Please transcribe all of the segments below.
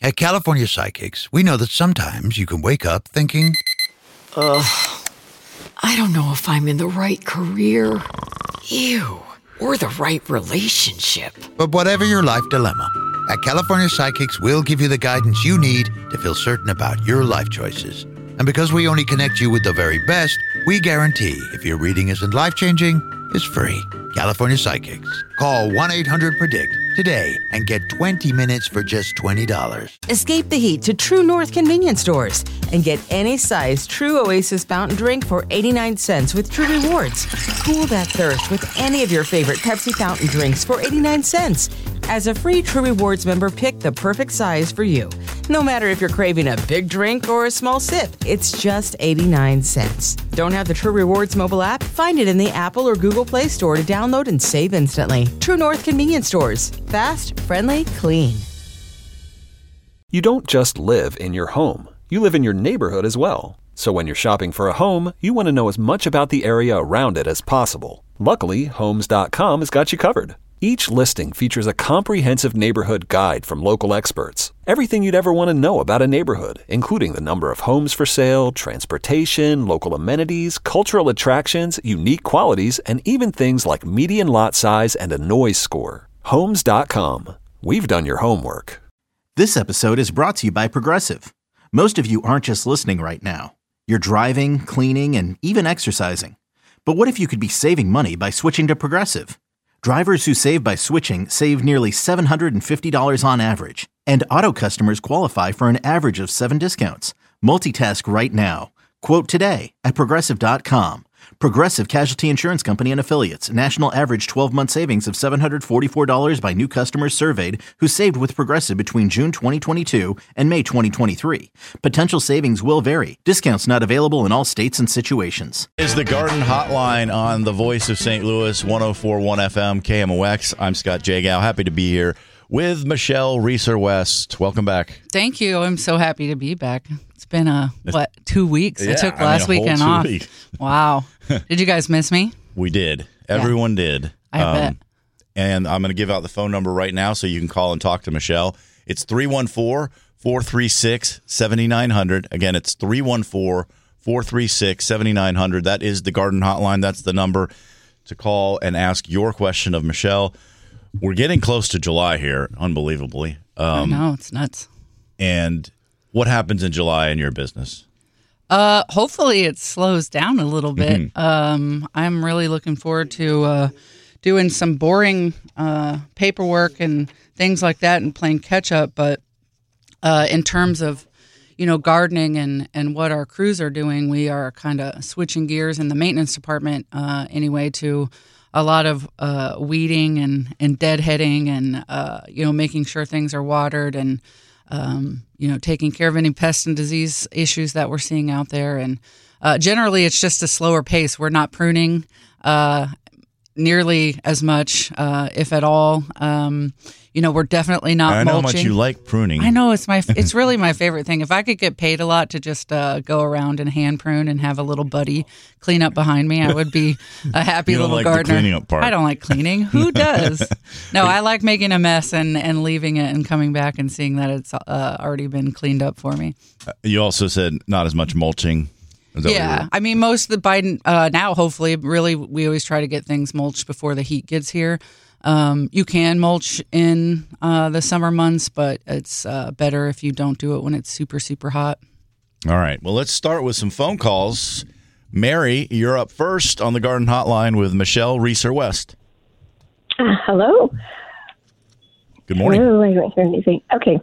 At California Psychics, we know that sometimes you can wake up thinking, I don't know if I'm in the right career. Ew. Or the right relationship. but whatever your life dilemma, at California Psychics, we'll give you the guidance you need to feel certain about your life choices. And because we only connect you with the very best, we guarantee if your reading isn't life-changing, it's free. California Psychics. Call 1-800-PREDICT today and get 20 minutes for just $20. Escape the heat to True North convenience stores and get any size True Oasis fountain drink for 89 cents with True Rewards. Cool that thirst with any of your favorite Pepsi fountain drinks for 89 cents. As a free True Rewards member, pick the perfect size for you. No matter if you're craving a big drink or a small sip, it's just 89 cents. Don't have the True Rewards mobile app? Find it in the Apple or Google Play Store to download and save instantly. True North convenience stores. Fast, friendly, clean. You don't just live in your home. You live in your neighborhood as well. So when you're shopping for a home, you want to know as much about the area around it as possible. Luckily, Homes.com has got you covered. Each listing features a comprehensive neighborhood guide from local experts. Everything you'd ever want to know about a neighborhood, including the number of homes for sale, transportation, local amenities, cultural attractions, unique qualities, and even things like median lot size and a noise score. Homes.com. We've done your homework. This episode is brought to you by Progressive. Most of you aren't just listening right now. You're driving, cleaning, and even exercising. But what if you could be saving money by switching to Progressive? Drivers who save by switching save nearly $750 on average, and auto customers qualify for an average of 7 discounts. Multitask right now. Quote today at Progressive.com. Progressive Casualty Insurance Company and Affiliates. National average 12-month savings of $744 by new customers surveyed who saved with Progressive between June 2022 and May 2023. Potential savings will vary. Discounts not available in all states and situations. Is the Garden Hotline on the Voice of St. Louis, 104.1 FM, KMOX. I'm Scott Jagow. Happy to be here with Michelle Reeser-West. Welcome back. Thank you. I'm so happy to be back. It's been, 2 weeks? Yeah, I took last weekend off. Weeks. Wow. Did you guys miss me? We did. Everyone did. I bet. And I'm going to give out the phone number right now so you can call and talk to Michelle. It's 314-436-7900. Again, it's 314-436-7900. That is the Garden Hotline. That's the number to call and ask your question of Michelle. We're getting close to July here, unbelievably. I know, it's nuts. And what happens in July in your business? Hopefully it slows down a little bit. I'm really looking forward to doing some boring paperwork and things like that and playing catch up. But in terms of, gardening and what our crews are doing, we are kind of switching gears in the maintenance department anyway to a lot of weeding and deadheading and, making sure things are watered and, taking care of any pest and disease issues that we're seeing out there. And generally, it's just a slower pace. We're not pruning nearly as much, if at all. We're definitely not mulching. I know how much you like pruning. I know it's really my favorite thing. If I could get paid a lot to just go around and hand prune and have a little buddy clean up behind me, I would be a happy You don't little like gardener. the cleaning up part. I don't like cleaning. Who does? No, I like making a mess and leaving it and coming back and seeing that it's already been cleaned up for me. You also said not as much mulching. Is that what you Yeah, were- I mean, most of the Biden now, hopefully, really, we always try to get things mulched before the heat gets here. You can mulch in the summer months, but it's better if you don't do it when it's super, super hot. All right. Well, let's start with some phone calls. Mary, you're up first on the Garden Hotline with Michelle Reeser-West. Hello. Good morning. Oh, I don't hear anything. Okay.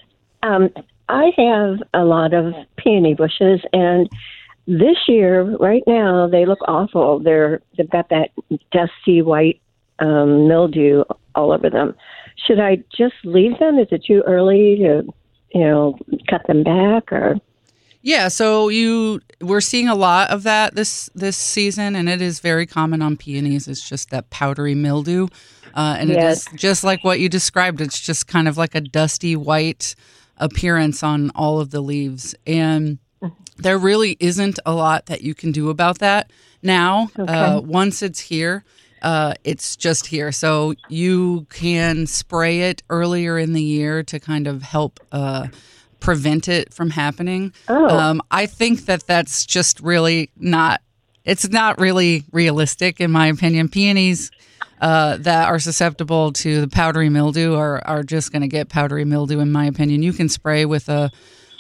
I have a lot of peony bushes, and this year, right now, they look awful. They've got that dusty white mildew all over them. Should I just leave them? Is it too early to, cut them back? Or Yeah, so we're seeing a lot of that this season, and it is very common on peonies. It's just that powdery mildew, and Yes. It is just like what you described. It's just kind of like a dusty white appearance on all of the leaves, and there really isn't a lot that you can do about that now. Okay. Once it's here, it's just here. So you can spray it earlier in the year to kind of help prevent it from happening. I think that's just really it's not really realistic, in my opinion. Peonies that are susceptible to the powdery mildew are just going to get powdery mildew, in my opinion. You can spray with a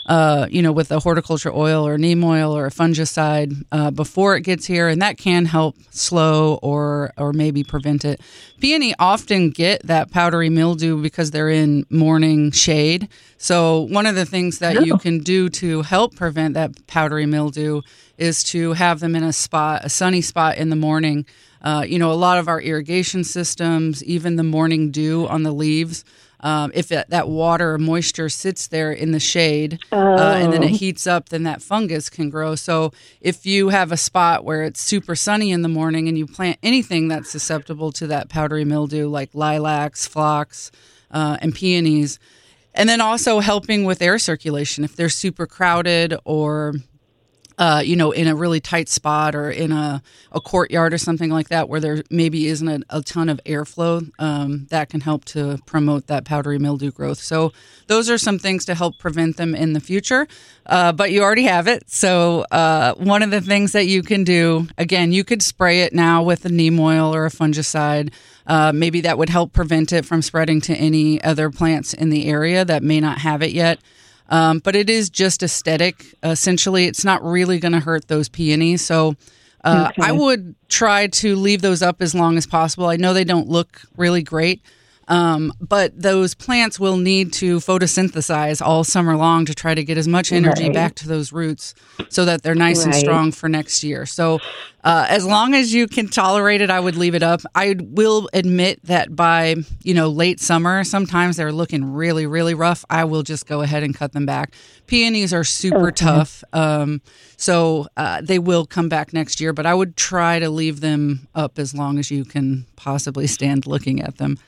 horticulture oil or neem oil or a fungicide before it gets here, and that can help slow or maybe prevent it. Peony often get that powdery mildew because they're in morning shade. So one of the things that you can do to help prevent that powdery mildew is to have them in a sunny spot in the morning. A lot of our irrigation systems, even the morning dew on the leaves, if that water or moisture sits there in the shade and then it heats up, then that fungus can grow. So if you have a spot where it's super sunny in the morning and you plant anything that's susceptible to that powdery mildew, like lilacs, phlox, and peonies, and then also helping with air circulation if they're super crowded or in a really tight spot or in a courtyard or something like that where there maybe isn't a ton of airflow, that can help to promote that powdery mildew growth. So those are some things to help prevent them in the future, but you already have it. So one of the things that you can do, again, you could spray it now with a neem oil or a fungicide. Maybe that would help prevent it from spreading to any other plants in the area that may not have it yet. But it is just aesthetic. Essentially, it's not really going to hurt those peonies. So I would try to leave those up as long as possible. I know they don't look really great, but those plants will need to photosynthesize all summer long to try to get as much energy back to those roots so that they're nice and strong for next year. So as long as you can tolerate it, I would leave it up. I will admit that by, late summer, sometimes they're looking really, really rough. I will just go ahead and cut them back. Peonies are super tough, so they will come back next year, but I would try to leave them up as long as you can possibly stand looking at them.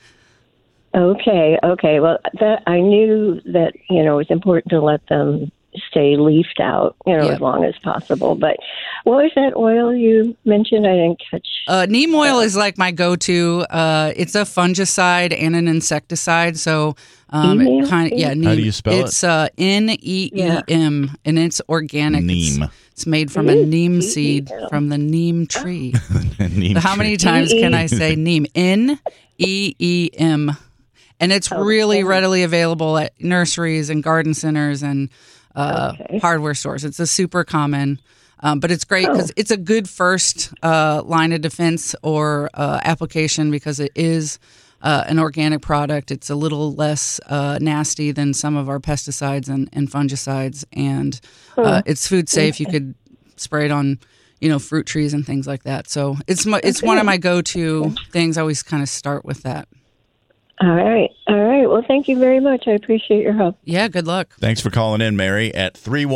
Okay. Well, I knew that, it was important to let them stay leafed out, as long as possible. But what was that oil you mentioned? I didn't catch. Neem oil is like my go-to. It's a fungicide and an insecticide. So it kind of, neem. How do you spell it? It's NEEM, and it's organic. Neem. It's made from a neem seed from the neem tree. How many times can I say neem? NEEM. And it's really readily available at nurseries and garden centers and hardware stores. It's a super common, but it's great because it's a good first line of defense or application because it is an organic product. It's a little less nasty than some of our pesticides and fungicides, and it's food safe. You could spray it on, fruit trees and things like that. So it's one of my go-to things. I always kind of start with that. All right. Well, thank you very much. I appreciate your help. Yeah, good luck. Thanks for calling in, Mary, at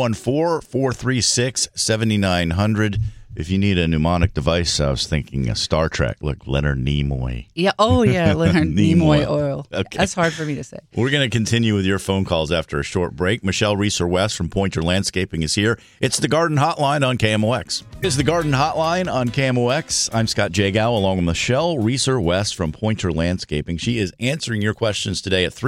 314-436-7900. If you need a mnemonic device, I was thinking Star Trek, like Leonard Nimoy. Yeah. Oh, yeah, Leonard Nimoy oil. Okay. That's hard for me to say. We're going to continue with your phone calls after a short break. Michelle Reeser-West from Pointer Landscaping is here. It's the Garden Hotline on KMOX. It's the Garden Hotline on KMOX. I'm Scott Jagow, along with Michelle Reeser-West from Pointer Landscaping. She is answering your questions today at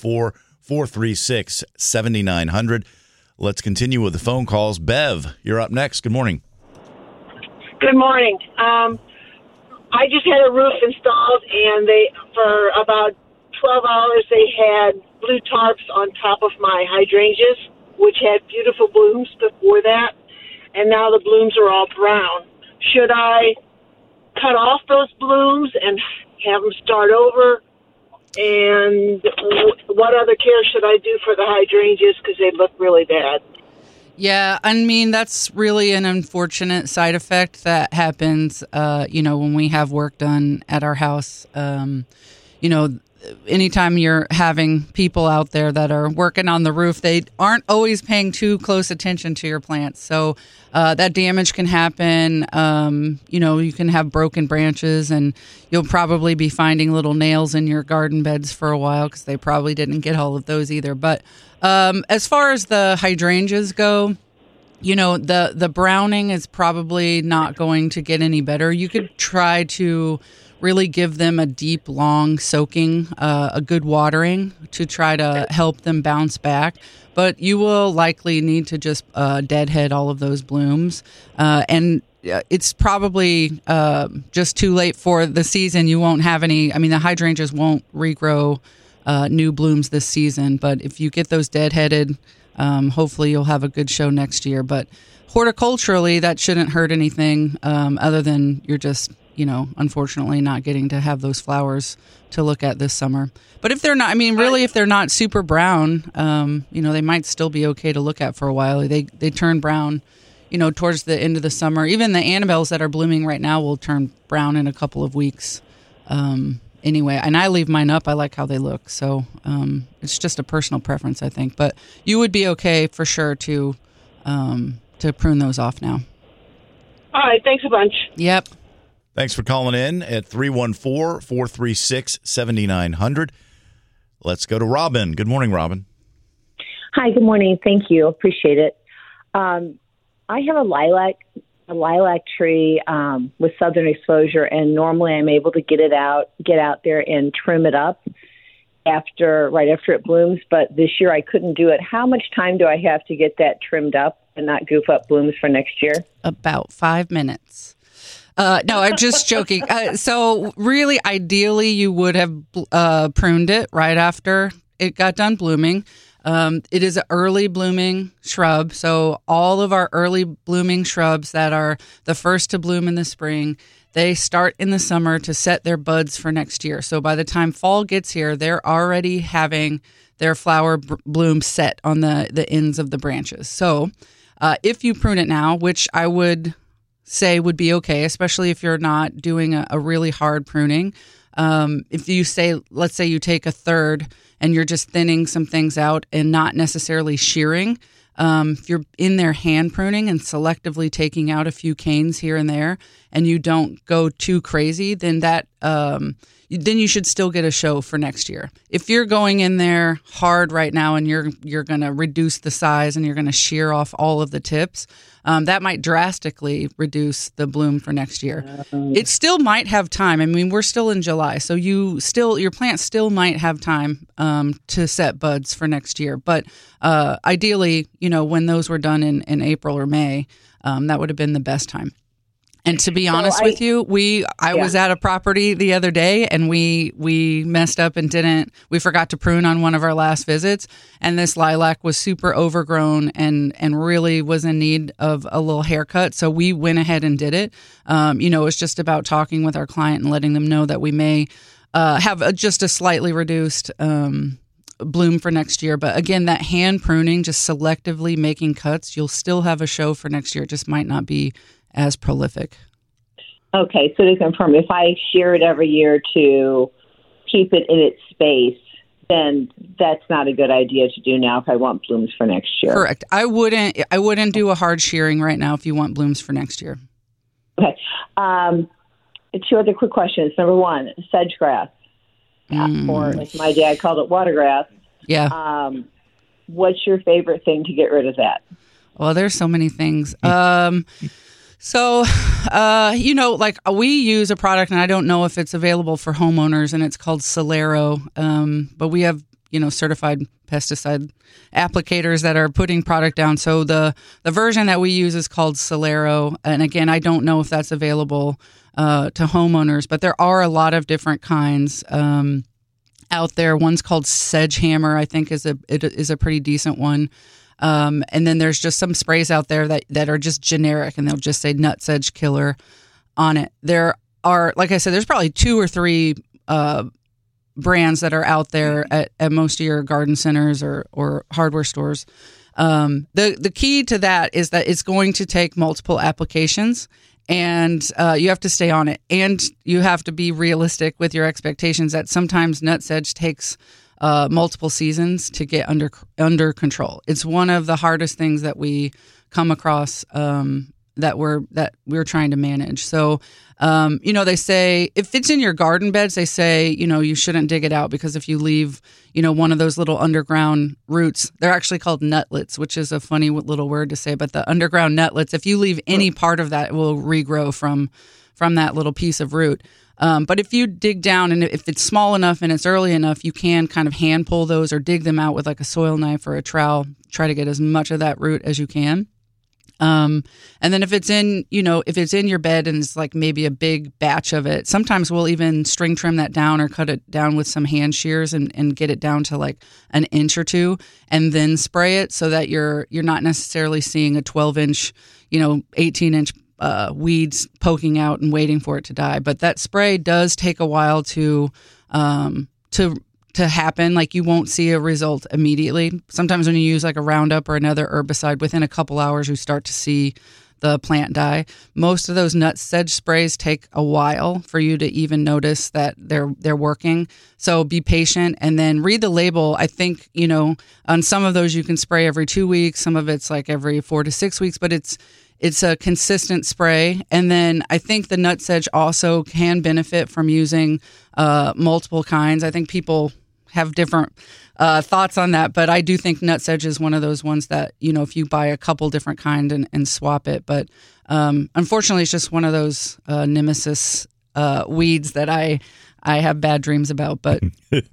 314-436-7900. Let's continue with the phone calls. Bev, you're up next. Good morning. Good morning. I just had a roof installed, and for about 12 hours, they had blue tarps on top of my hydrangeas, which had beautiful blooms before that, and now the blooms are all brown. Should I cut off those blooms and have them start over? And what other care should I do for the hydrangeas because they look really bad? Yeah, I mean, that's really an unfortunate side effect that happens, when we have work done at our house. Anytime you're having people out there that are working on the roof, they aren't always paying too close attention to your plants. So that damage can happen. You can have broken branches, and you'll probably be finding little nails in your garden beds for a while because they probably didn't get all of those either. But as far as the hydrangeas go, the browning is probably not going to get any better. You could try to really give them a deep, long soaking, a good watering to try to help them bounce back. But you will likely need to just deadhead all of those blooms. And it's probably just too late for the season. You won't have any, the hydrangeas won't regrow new blooms this season. But if you get those deadheaded, hopefully you'll have a good show next year. But horticulturally, that shouldn't hurt anything other than you're just, unfortunately not getting to have those flowers to look at this summer. But if they're not, if they're not super brown, they might still be okay to look at for a while. They turn brown, towards the end of the summer. Even the Annabelles that are blooming right now will turn brown in a couple of weeks. Anyway, and I leave mine up. I like how they look. So it's just a personal preference, I think. But you would be okay for sure to prune those off now. All right. Thanks a bunch. Yep. Thanks for calling in at 314-436-7900. Let's go to Robin. Good morning, Robin. Hi, good morning. Thank you. Appreciate it. I have a lilac tree with southern exposure, and normally I'm able to get out there and trim it up right after it blooms. But this year I couldn't do it. How much time do I have to get that trimmed up and not goof up blooms for next year? About 5 minutes. No, I'm just joking. So really, ideally, you would have pruned it right after it got done blooming. It is an early blooming shrub. So all of our early blooming shrubs that are the first to bloom in the spring, they start in the summer to set their buds for next year. So by the time fall gets here, they're already having their flower bloom set on the ends of the branches. So if you prune it now, which I would say would be okay, especially if you're not doing a really hard pruning. If you let's say you take a third and you're just thinning some things out and not necessarily shearing, if you're in there hand pruning and selectively taking out a few canes here and there, and you don't go too crazy, then then you should still get a show for next year. If you're going in there hard right now and you're going to reduce the size and you're going to shear off all of the tips, that might drastically reduce the bloom for next year. It still might have time. We're still in July, so your plant still might have time to set buds for next year. But ideally, when those were done in April or May, that would have been the best time. And to be honest with you, I was at a property the other day and we messed up and we forgot to prune on one of our last visits. And this lilac was super overgrown and really was in need of a little haircut. So we went ahead and did it. It's just about talking with our client and letting them know that we may have just a slightly reduced bloom for next year. But again, that hand pruning, just selectively making cuts, you'll still have a show for next year. It just might not be as prolific. Okay, so to confirm, if I shear it every year to keep it in its space, then that's not a good idea to do now if I want blooms for next year. Correct. I wouldn't do a hard shearing right now if you want blooms for next year. Okay. 2 other quick questions. Number 1, sedge grass, or like my dad called it, watergrass. Yeah. What's your favorite thing to get rid of that? Well, there's so many things. So, we use a product, and I don't know if it's available for homeowners, and it's called Solero. But we have, certified pesticide applicators that are putting product down. So the version that we use is called Solero. And again, I don't know if that's available to homeowners, but there are a lot of different kinds out there. One's called Sedgehammer, I think is a pretty decent one. And then there's just some sprays out there that are just generic, and they'll just say nut sedge killer on it. There are, like I said, there's probably 2 or 3 brands that are out there at most of your garden centers or hardware stores. The key to that is that it's going to take multiple applications, and you have to stay on it, and you have to be realistic with your expectations that sometimes nut sedge takes multiple seasons to get under control. It's one of the hardest things that we come across that we're trying to manage. So, they say if it's in your garden beds, they say, you shouldn't dig it out, because if you leave, one of those little underground roots, they're actually called nutlets, which is a funny little word to say, but the underground nutlets, if you leave any part of that, it will regrow from that little piece of root. But if you dig down and if it's small enough and it's early enough, you can kind of hand pull those or dig them out with like a soil knife or a trowel. Try to get as much of that root as you can. And then if it's in your bed and it's like maybe a big batch of it, sometimes we'll even string trim that down or cut it down with some hand shears and get it down to like an inch or two and then spray it so that you're not necessarily seeing a 12-inch, 18-inch weeds poking out and waiting for it to die. But that spray does take a while to happen. Like you won't see a result immediately. Sometimes when you use like a Roundup or another herbicide, within a couple hours you start to see the plant die. Most of those nut sedge sprays take a while for you to even notice that they're working. So be patient and then read the label. I think, on some of those you can spray every 2 weeks. Some of it's like every 4 to 6 weeks, but it's a consistent spray. And then I think the nut sedge also can benefit from using multiple kinds. I think people have different thoughts on that, but I do think nut sedge is one of those ones that, if you buy a couple different kind and swap it. But unfortunately, it's just one of those nemesis weeds that I have bad dreams about. But, I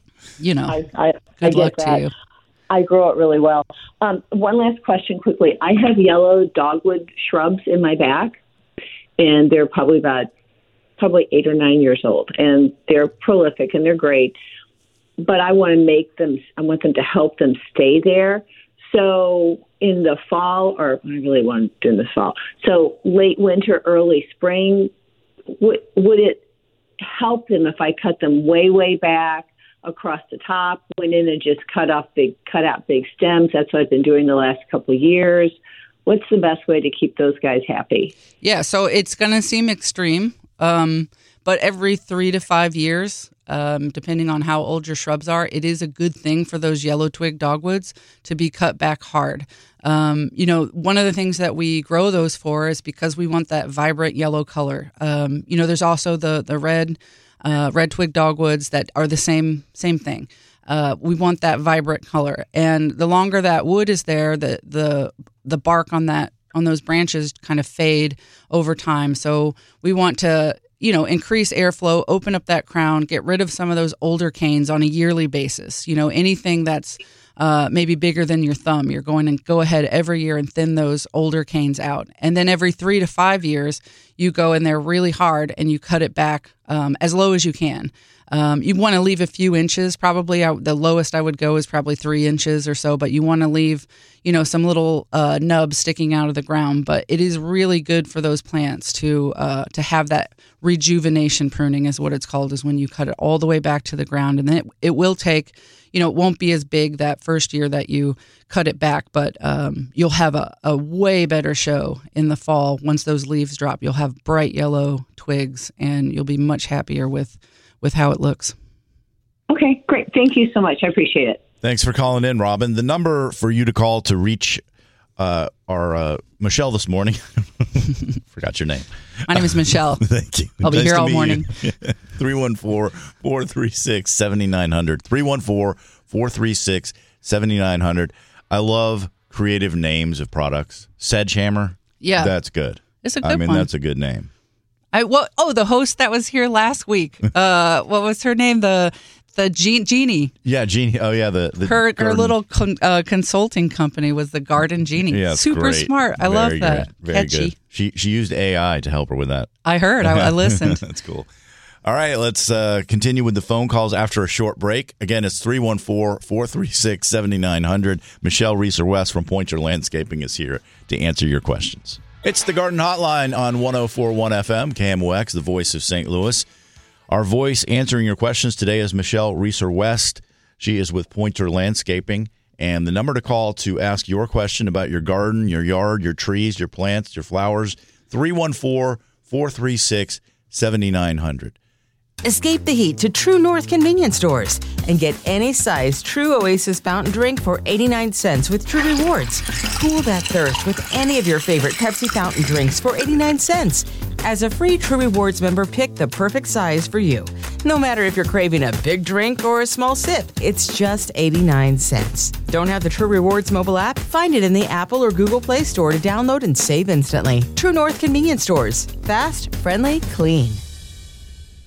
good luck get that. to you. I grow it really well. One last question quickly. I have yellow dogwood shrubs in my back, and they're probably 8 or 9 years old, and they're prolific and they're great. But I want them to help them stay there. So in the fall, or I really want to do in the fall. So late winter, early spring, would it help them if I cut them way, way back across the top, went in and just cut out big stems? That's what I've been doing the last couple of years. What's the best way to keep those guys happy? Yeah, so it's going to seem extreme, but every 3 to 5 years, depending on how old your shrubs are, it is a good thing for those yellow twig dogwoods to be cut back hard. One of the things that we grow those for is because we want that vibrant yellow color. There's also the red twig dogwoods that are the same thing. We want that vibrant color, and the longer that wood is there, the bark on those branches kind of fade over time. So we want to increase airflow, open up that crown, get rid of some of those older canes on a yearly basis. Anything that's maybe bigger than your thumb, you're going to go ahead every year and thin those older canes out. And then every 3 to 5 years, you go in there really hard and you cut it back as low as you can. You want to leave a few inches. Probably the lowest I would go is probably 3 inches or so, but you want to leave, some little nubs sticking out of the ground. But it is really good for those plants to have that rejuvenation pruning is what it's called, is when you cut it all the way back to the ground. And then it will take, it won't be as big that first year that you cut it back, but you'll have a way better show in the fall. Once those leaves drop, you'll have bright yellow twigs and you'll be much happier with how it looks. Okay, great. Thank you so much. I appreciate it. Thanks for calling in, Robin. The number for you to call to reach our Michelle this morning. Forgot your name. My name is Michelle. Thank you. I'll be here all morning. 314-436-7900. 314-436-7900. I love creative names of products. Sedgehammer. Yeah. That's good. It's a good one. That's a good name. The host that was here last week. What was her name? The Jeannie. Yeah, Jeannie. Oh, yeah. Her little consulting company was the Garden Genie. Yeah, super great. Smart. I love that. Very Catchy. good. She used AI to help her with that. I heard. I listened. That's cool. All right, let's continue with the phone calls after a short break. Again, it's 314-436-7900. Michelle Reeser-West from Pointer Landscaping is here to answer your questions. It's the Garden Hotline on 104.1 FM, KMOX, the voice of St. Louis. Our voice answering your questions today is Michelle Reeser-West. She is with Pointer Landscaping. And the number to call to ask your question about your garden, your yard, your trees, your plants, your flowers, 314-436-7900. Escape the heat to True North convenience stores and get any size True Oasis fountain drink for 89 cents with True Rewards. Cool that thirst with any of your favorite Pepsi fountain drinks for 89 cents. As a free True Rewards member, pick the perfect size for you. No matter if you're craving a big drink or a small sip, it's just 89 cents. Don't have the True Rewards mobile app? Find it in the Apple or Google Play Store to download and save instantly. True North convenience stores. Fast, friendly, clean.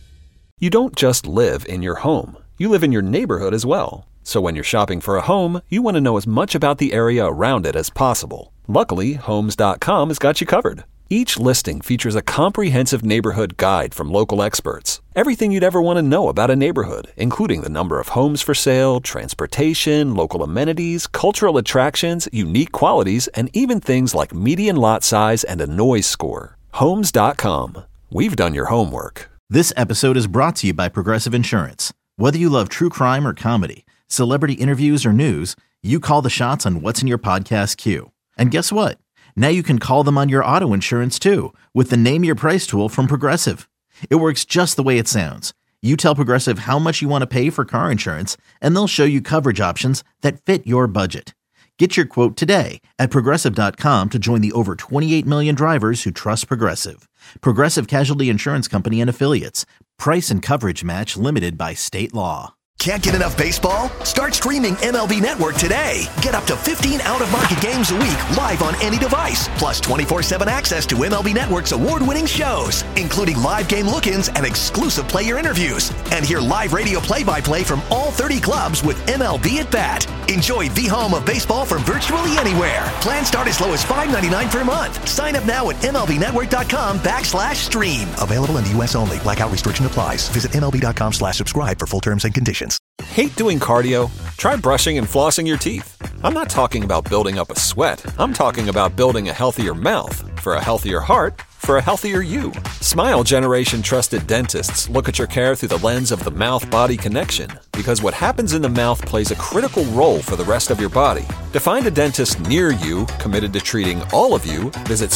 You don't just live in your home. You live in your neighborhood as well. So when you're shopping for a home, you want to know as much about the area around it as possible. Luckily, Homes.com has got you covered. Each listing features a comprehensive neighborhood guide from local experts. Everything you'd ever want to know about a neighborhood, including the number of homes for sale, transportation, local amenities, cultural attractions, unique qualities, and even things like median lot size and a noise score. Homes.com. We've done your homework. This episode is brought to you by Progressive Insurance. Whether you love true crime or comedy, celebrity interviews or news, you call the shots on what's in your podcast queue. And guess what? Now you can call them on your auto insurance too with the Name Your Price tool from Progressive. It works just the way it sounds. You tell Progressive how much you want to pay for car insurance, and they'll show you coverage options that fit your budget. Get your quote today at Progressive.com to join the over 28 million drivers who trust Progressive. Progressive Casualty Insurance Company and Affiliates. Price and coverage match limited by state law. Can't get enough baseball? Start streaming MLB Network today. Get up to 15 out-of-market games a week live on any device. Plus 24/7 access to MLB Network's award-winning shows, including live game look-ins and exclusive player interviews. And hear live radio play-by-play from all 30 clubs with MLB at Bat. Enjoy the home of baseball from virtually anywhere. Plans start as low as $5.99 per month. Sign up now at MLBnetwork.com/stream. Available in the U.S. only. Blackout restriction applies. Visit MLB.com/subscribe for full terms and conditions. Hate doing cardio? Try brushing and flossing your teeth. I'm not talking about building up a sweat. I'm talking about building a healthier mouth. For a healthier heart, for a healthier you. Smile Generation trusted dentists look at your care through the lens of the mouth-body connection, because what happens in the mouth plays a critical role for the rest of your body. To find a dentist near you committed to treating all of you, visit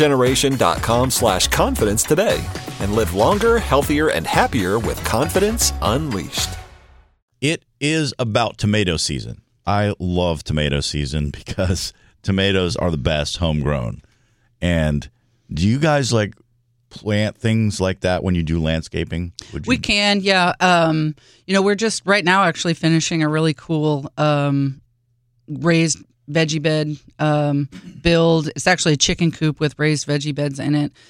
smilegeneration.com/confidence today and live longer, healthier, and happier with confidence unleashed. It is about tomato season. I love tomato season because tomatoes are the best homegrown. And do you guys like plant things like that when you do landscaping? We can, yeah. We're just right now actually finishing a really cool raised veggie bed build. It's actually a chicken coop with raised veggie beds in it.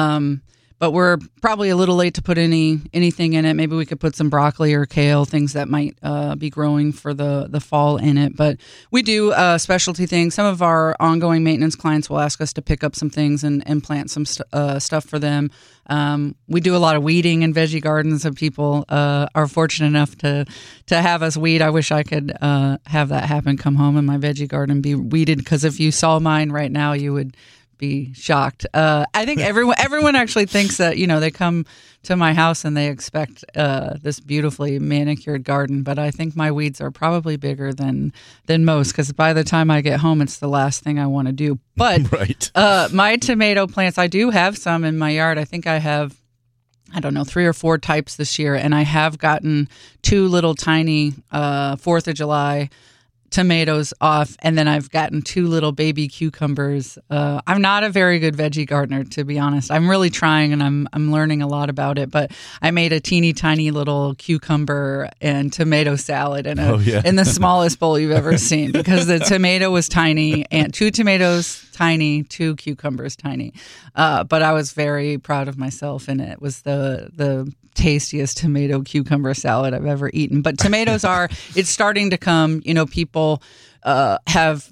But we're probably a little late to put anything in it. Maybe we could put some broccoli or kale, things that might be growing for the fall in it. But we do specialty things. Some of our ongoing maintenance clients will ask us to pick up some things and plant some stuff for them. We do a lot of weeding in veggie gardens, and people are fortunate enough to have us weed. I wish I could have that happen, come home and my veggie garden be weeded, because if you saw mine right now, you would be shocked. I think everyone actually thinks that, they come to my house and they expect this beautifully manicured garden, but I think my weeds are probably bigger than most, because by the time I get home, it's the last thing I want to do. But right. My tomato plants, I do have some in my yard. I think I have, 3 or 4 types this year, and I have gotten 2 little tiny 4th of July tomatoes off, and then I've gotten 2 little baby cucumbers. I'm not a very good veggie gardener, to be honest. I'm really trying, and I'm learning a lot about it. But I made a teeny tiny little cucumber and tomato salad in the smallest bowl you've ever seen, because the tomato was tiny, and 2 tomatoes tiny, 2 cucumbers tiny. But I was very proud of myself, and it was the tastiest tomato cucumber salad I've ever eaten. But tomatoes it's starting to come. People have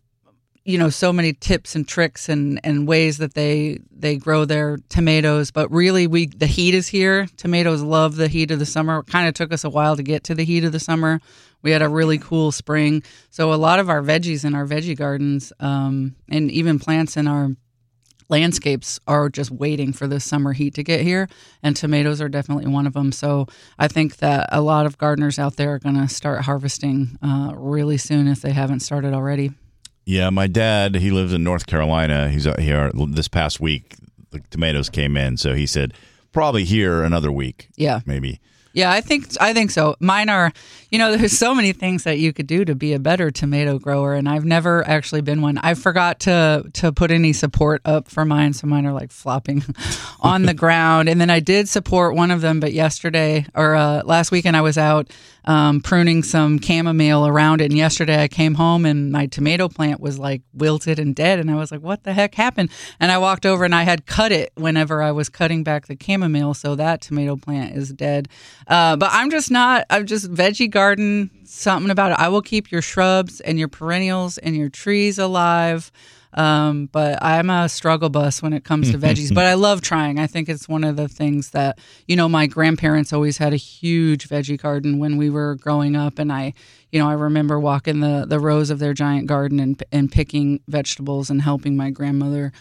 so many tips and tricks and ways that they grow their tomatoes. But really, the heat is here. Tomatoes love the heat of the summer. It kind of took us a while to get to the heat of the summer. We had a really cool spring. So a lot of our veggies in our veggie gardens, and even plants in our landscapes, are just waiting for the summer heat to get here, and tomatoes are definitely one of them. So I think that a lot of gardeners out there are going to start harvesting really soon if they haven't started already. Yeah, my dad, he lives in North Carolina. He's out here this past week. The tomatoes came in, so he said probably here another week. Yeah, maybe. Yeah, I think so. Mine are, there's so many things that you could do to be a better tomato grower, and I've never actually been one. I forgot to put any support up for mine, so mine are like flopping on the ground. And then I did support one of them, but yesterday or last weekend I was out pruning some chamomile around it. And yesterday I came home and my tomato plant was like wilted and dead. And I was like, what the heck happened? And I walked over and I had cut it whenever I was cutting back the chamomile. So that tomato plant is dead. But I'm just veggie garden, something about it. I will keep your shrubs and your perennials and your trees alive. But I'm a struggle bus when it comes to veggies, but I love trying. I think it's one of the things that, my grandparents always had a huge veggie garden when we were growing up. And I remember walking the rows of their giant garden and picking vegetables and helping my grandmother,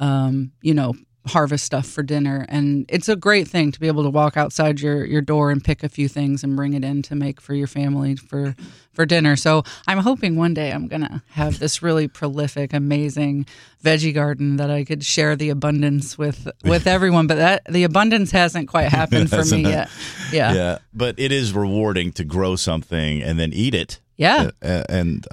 harvest stuff for dinner. And it's a great thing to be able to walk outside your door and pick a few things and bring it in to make for your family for dinner. So I'm hoping one day I'm going to have this really prolific, amazing veggie garden that I could share the abundance with everyone. But the abundance hasn't quite happened for me yet. Yeah. But it is rewarding to grow something and then eat it. Yeah. And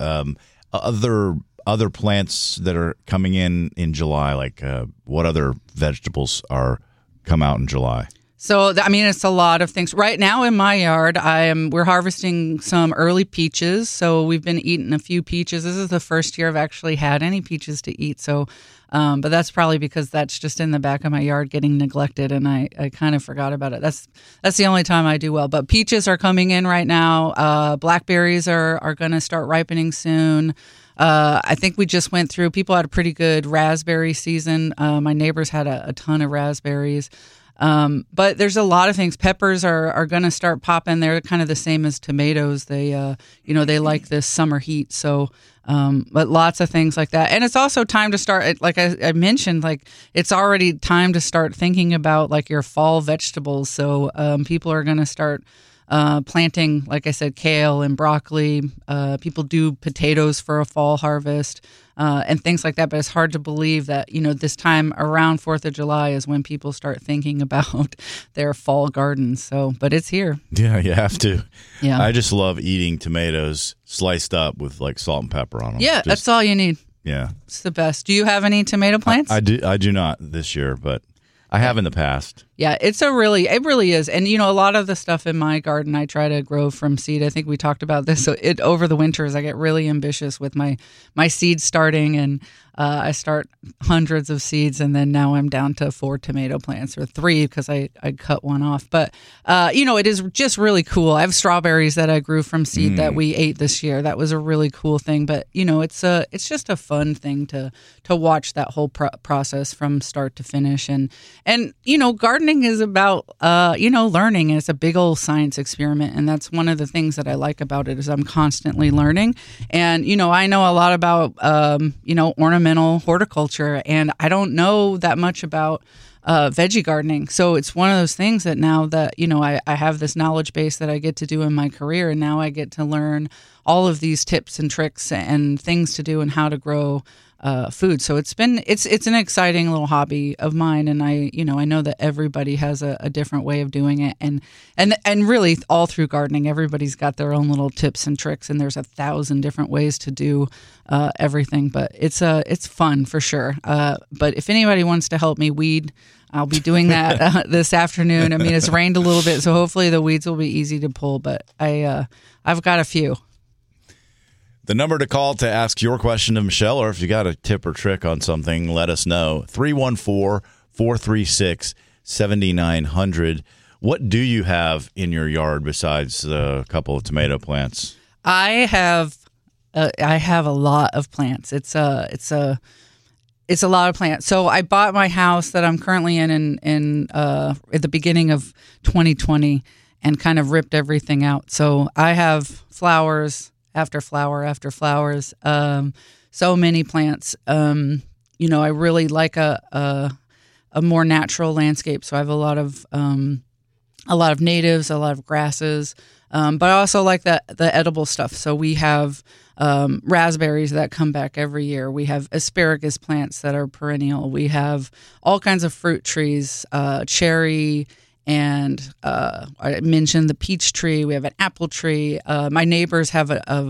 other plants that are coming in July, like what other vegetables come out in July? So, it's a lot of things. Right now in my yard, we're harvesting some early peaches. So we've been eating a few peaches. This is the first year I've actually had any peaches to eat. So, but that's probably because that's just in the back of my yard getting neglected, and I kind of forgot about it. That's the only time I do well. But peaches are coming in right now. Blackberries are going to start ripening soon. I think we just went through, people had a pretty good raspberry season. My neighbors had a ton of raspberries. But there's a lot of things. Peppers are going to start popping. They're kind of the same as tomatoes. They, they like this summer heat. So, but lots of things like that. And it's also time to start, like I mentioned, like it's already time to start thinking about like your fall vegetables. So, people are going to start planting, like I said, kale and broccoli. People do potatoes for a fall harvest and things like that. But it's hard to believe that, this time around 4th of July is when people start thinking about their fall gardens. So, but it's here. Yeah, you have to. Yeah. I just love eating tomatoes sliced up with like salt and pepper on them. Yeah, that's all you need. Yeah. It's the best. Do you have any tomato plants? I do not this year, but I have in the past. Yeah, it really is. And, a lot of the stuff in my garden, I try to grow from seed. I think we talked about this. So over the winters, I get really ambitious with my seed starting, and I start hundreds of seeds. And then now I'm down to 4 tomato plants, or 3 because I cut one off. But, it is just really cool. I have strawberries that I grew from seed that we ate this year. That was a really cool thing. But, it's just a fun thing to watch that whole process from start to finish. And gardening is about, learning. And it's a big old science experiment. And that's one of the things that I like about it is I'm constantly learning. And, I know a lot about, ornamental horticulture, and I don't know that much about veggie gardening. So it's one of those things that now that, I have this knowledge base that I get to do in my career, and now I get to learn all of these tips and tricks and things to do and how to grow food. So it's an exciting little hobby of mine, and I know that everybody has a different way of doing it, and really all through gardening, everybody's got their own little tips and tricks, and there's 1,000 different ways to do everything. But it's fun for sure. But if anybody wants to help me weed, I'll be doing that this afternoon. It's rained a little bit, so hopefully the weeds will be easy to pull. But I've got a few. The number to call to ask your question of Michelle, or if you got a tip or trick on something, let us know. 314-436-7900. What do you have in your yard besides a couple of tomato plants? I have a lot of plants. It's a lot of plants. So I bought my house that I'm currently in at the beginning of 2020 and kind of ripped everything out. So I have flowers after flower after flowers. So many plants. I really like a more natural landscape. So I have a lot of natives, a lot of grasses, but I also like the edible stuff. So we have raspberries that come back every year. We have asparagus plants that are perennial. We have all kinds of fruit trees, cherry. And I mentioned the peach tree. We have an apple tree. My neighbors have a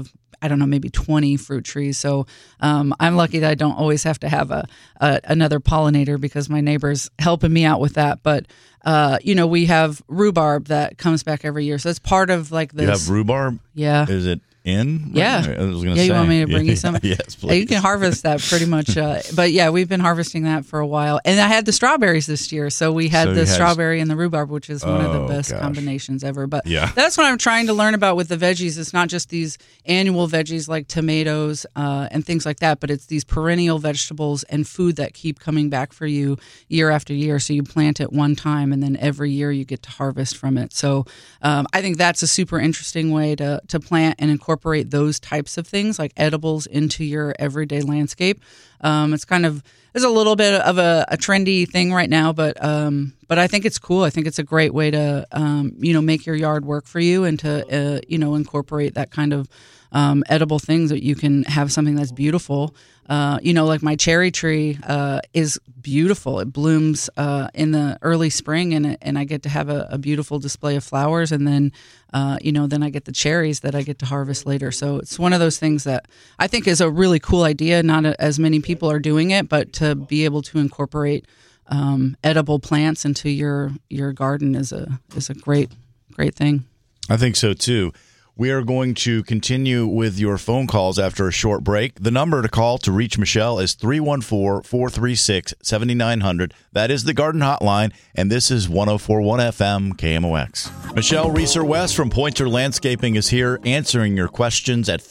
I don't know, maybe 20 fruit trees. So I'm lucky that I don't always have to have another pollinator because my neighbor's helping me out with that. But we have rhubarb that comes back every year. So it's part of like this. You have rhubarb? Yeah. Is it in? Yeah. I was going to say. You want me to bring you some? Yes, please. You can harvest that pretty much. But yeah, we've been harvesting that for a while. And I had the strawberries this year. So we had the strawberry and the rhubarb, which is one of the best combinations ever. But that's what I'm trying to learn about with the veggies. It's not just these annual veggies like tomatoes and things like that, but it's these perennial vegetables and food that keep coming back for you year after year. So you plant it one time and then every year you get to harvest from it. So I think that's a super interesting way to plant and incorporate those types of things like edibles into your everyday landscape. It's a little bit of a trendy thing right now, but I think it's cool. I think it's a great way to make your yard work for you and to incorporate that kind of edible things that you can have something that's beautiful. Like my cherry tree is beautiful. It blooms in the early spring, and I get to have a beautiful display of flowers, and then I get the cherries that I get to harvest later. So it's one of those things that I think is a really cool idea. Not as many people are doing it, but to be able to incorporate edible plants into your garden is a great thing. I think so too. We are going to continue with your phone calls after a short break. The number to call to reach Michelle is 314-436-7900. That is the Garden Hotline, and this is 104.1 FM KMOX. Michelle Reeser West from Pointer Landscaping is here answering your questions at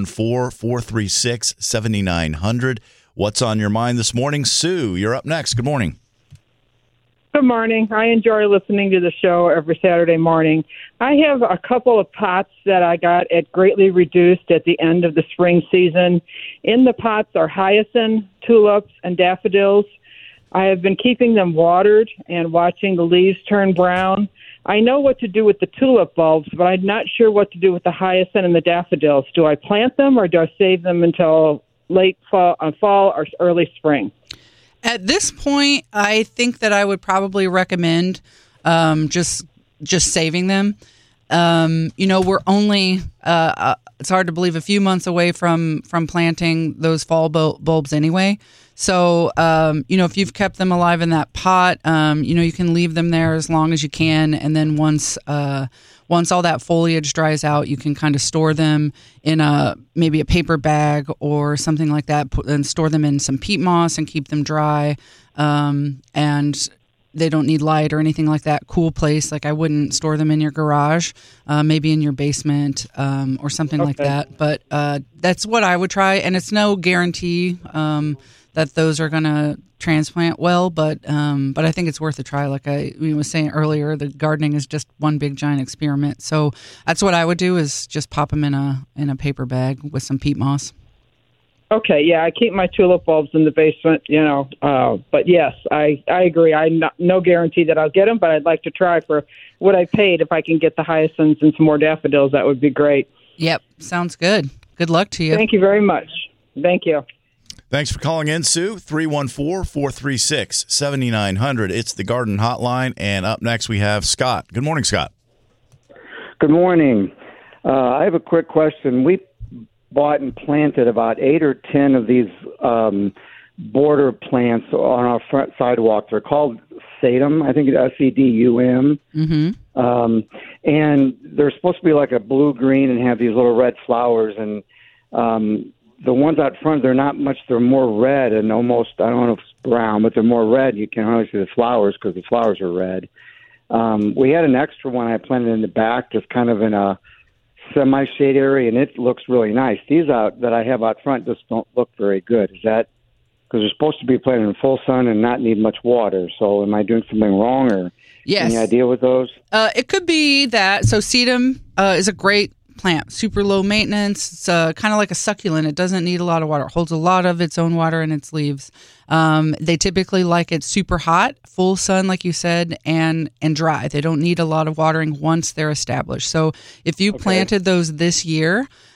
314-436-7900. What's on your mind this morning? Sue, you're up next. Good morning. Good morning. I enjoy listening to the show every Saturday morning. I have a couple of pots that I got at greatly reduced at the end of the spring season. In the pots are hyacinth, tulips, and daffodils. I have been keeping them watered and watching the leaves turn brown. I know what to do with the tulip bulbs, but I'm not sure what to do with the hyacinth and the daffodils. Do I plant them or do I save them until late fall or early spring? At this point, I think that I would probably recommend just saving them. We're only it's hard to believe a few months away from planting those fall bulbs anyway. So if you've kept them alive in that pot, you can leave them there as long as you can, and then once all that foliage dries out, you can kind of store them in maybe a paper bag or something like that, and store them in some peat moss and keep them dry. And they don't need light or anything like that. Cool place. Like I wouldn't store them in your garage, maybe in your basement or something like that. But that's what I would try. And it's no guarantee that those are going to transplant well, but I think it's worth a try. Like I was saying earlier, the gardening is just one big giant experiment. So that's what I would do, is just pop them in a paper bag with some peat moss. Okay, yeah, I keep my tulip bulbs in the basement, but yes, I agree. No guarantee that I'll get them, but I'd like to try for what I paid. If I can get the hyacinths and some more daffodils, that would be great. Yep, sounds good. Good luck to you. Thank you very much. Thank you. Thanks for calling in, Sue. 314-436-7900. It's the Garden Hotline, and up next we have Scott. Good morning, Scott. Good morning. I have a quick question. We bought and planted about 8 or 10 of these border plants on our front sidewalk. They're called sedum. I think it's sedum. Mm-hmm. And they're supposed to be like a blue-green and have these little red flowers. And the ones out front, they're not much. They're more red and almost, I don't know if it's brown, but they're more red. You can hardly see the flowers because the flowers are red. We had an extra one I planted in the back, just kind of in a semi-shade area, and it looks really nice. These out that I have out front just don't look very good. Is that because they're supposed to be planted in full sun and not need much water? So am I doing something wrong, or any idea with those? It could be that. So sedum is a great plant, super low maintenance. It's kind of like a succulent. It doesn't need a lot of water. It holds a lot of its own water in its leaves. They typically like it super hot, full sun, like you said, and dry. They don't need a lot of watering once they're established. So if you planted those this year,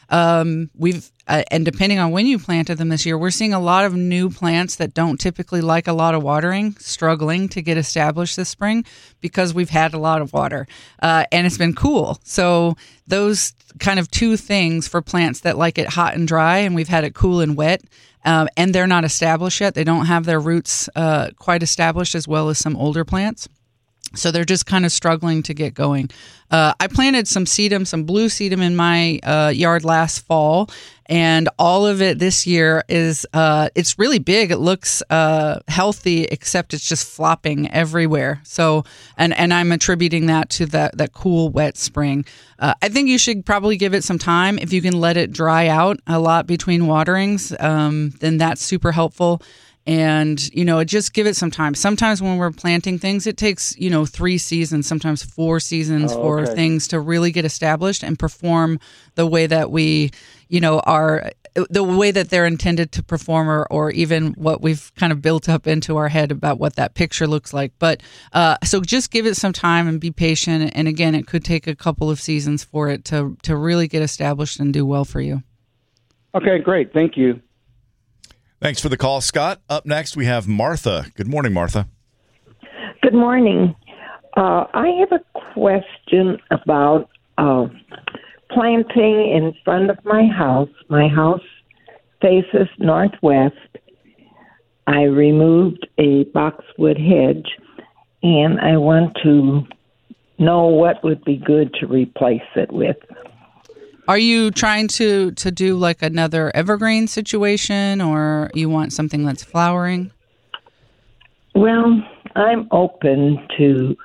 we've and depending on when you planted them this year, we're seeing a lot of new plants that don't typically like a lot of watering struggling to get established this spring because we've had a lot of water and it's been cool. So those kind of two things for plants that like it hot and dry, and we've had it cool and wet. And they're not established yet. They don't have their roots quite established as well as some older plants. So they're just kind of struggling to get going. I planted some sedum, some blue sedum in my yard last fall, and all of it this year is, it's really big. It looks healthy, except it's just flopping everywhere. So, and I'm attributing that to that cool, wet spring. I think you should probably give it some time. If you can let it dry out a lot between waterings, then that's super helpful. And, just give it some time. Sometimes when we're planting things, it takes, 3 seasons, sometimes 4 seasons for things to really get established and perform the way that we, the way that they're intended to perform, or even what we've kind of built up into our head about what that picture looks like. But so just give it some time and be patient. And again, it could take a couple of seasons for it to really get established and do well for you. Okay, great. Thank you. Thanks for the call, Scott. Up next, we have Martha. Good morning, Martha. Good morning. I have a question about planting in front of my house. My house faces northwest. I removed a boxwood hedge, and I want to know what would be good to replace it with. Are you trying to do like another evergreen situation, or you want something that's flowering? Well, I'm open to,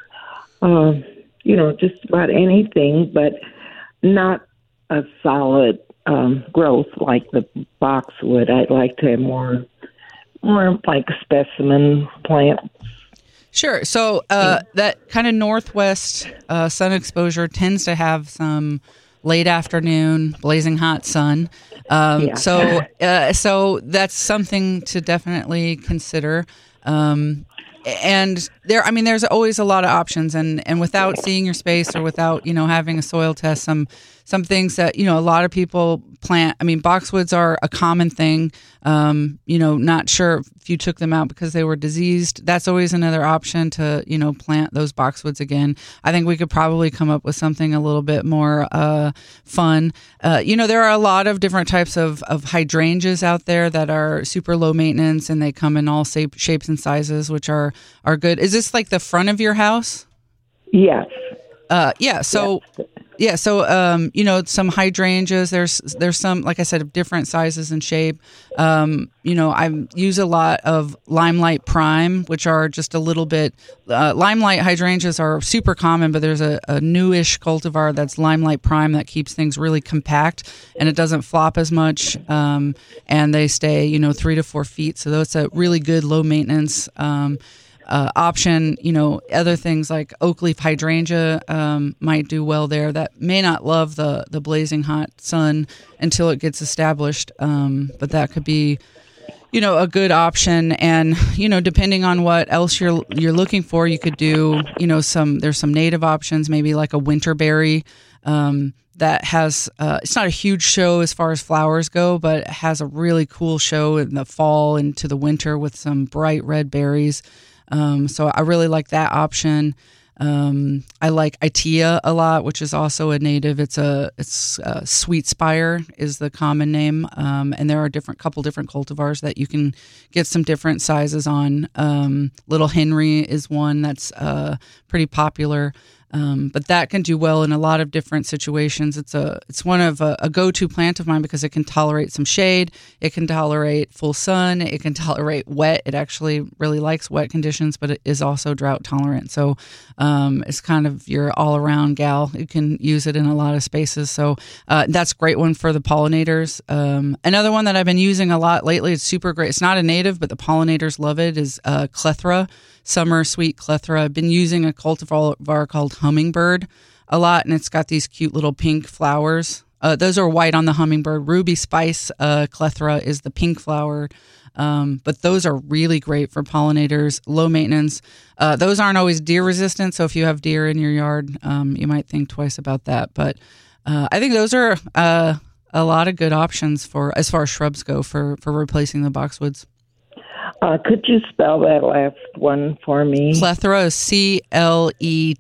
just about anything, but not a solid growth like the boxwood. I'd like to have more like specimen plants. Sure. So that kind of northwest sun exposure tends to have some late afternoon, blazing hot sun. So that's something to definitely consider. And there's always a lot of options, and without seeing your space or without, having a soil test, some things that, a lot of people plant. Boxwoods are a common thing. Not sure if you took them out because they were diseased. That's always another option to, plant those boxwoods again. I think we could probably come up with something a little bit more fun. There are a lot of different types of hydrangeas out there that are super low maintenance, and they come in all shapes and sizes, which are good. Is this like the front of your house? Yes. Some hydrangeas, there's some, like I said, of different sizes and shape. I use a lot of Limelight Prime, which are just a little bit, Limelight hydrangeas are super common, but there's a newish cultivar that's Limelight Prime that keeps things really compact, and it doesn't flop as much, and they stay, 3 to 4 feet. So that's a really good low maintenance option. Other things like oak leaf hydrangea might do well there. That may not love the blazing hot sun until it gets established, but that could be, a good option. And depending on what else you're looking for, you could do, there's some native options, maybe like a winterberry. That has, it's not a huge show as far as flowers go, but it has a really cool show in the fall into the winter with some bright red berries. So I really like that option. I like Itea a lot, which is also a native. It's Sweet Spire is the common name. And there are couple different cultivars that you can get some different sizes on. Little Henry is one that's pretty popular. But that can do well in a lot of different situations. It's one of a go-to plant of mine because it can tolerate some shade. It can tolerate full sun. It can tolerate wet. It actually really likes wet conditions, but it is also drought tolerant. So it's kind of your all-around gal. You can use it in a lot of spaces. So that's a great one for the pollinators. Another one that I've been using a lot lately, it's super great. It's not a native, but the pollinators love it, is Clethra. Summer sweet Clethra. I've been using a cultivar called Hummingbird a lot, and it's got these cute little pink flowers. Those are white on the Hummingbird. Ruby Spice Clethra is the pink flower. But those are really great for pollinators, low maintenance. Those aren't always deer resistant, so if you have deer in your yard, you might think twice about that. But I think those are a lot of good options for as far as shrubs go for replacing the boxwoods. Could you spell that last one for me? Clethra is Clethra.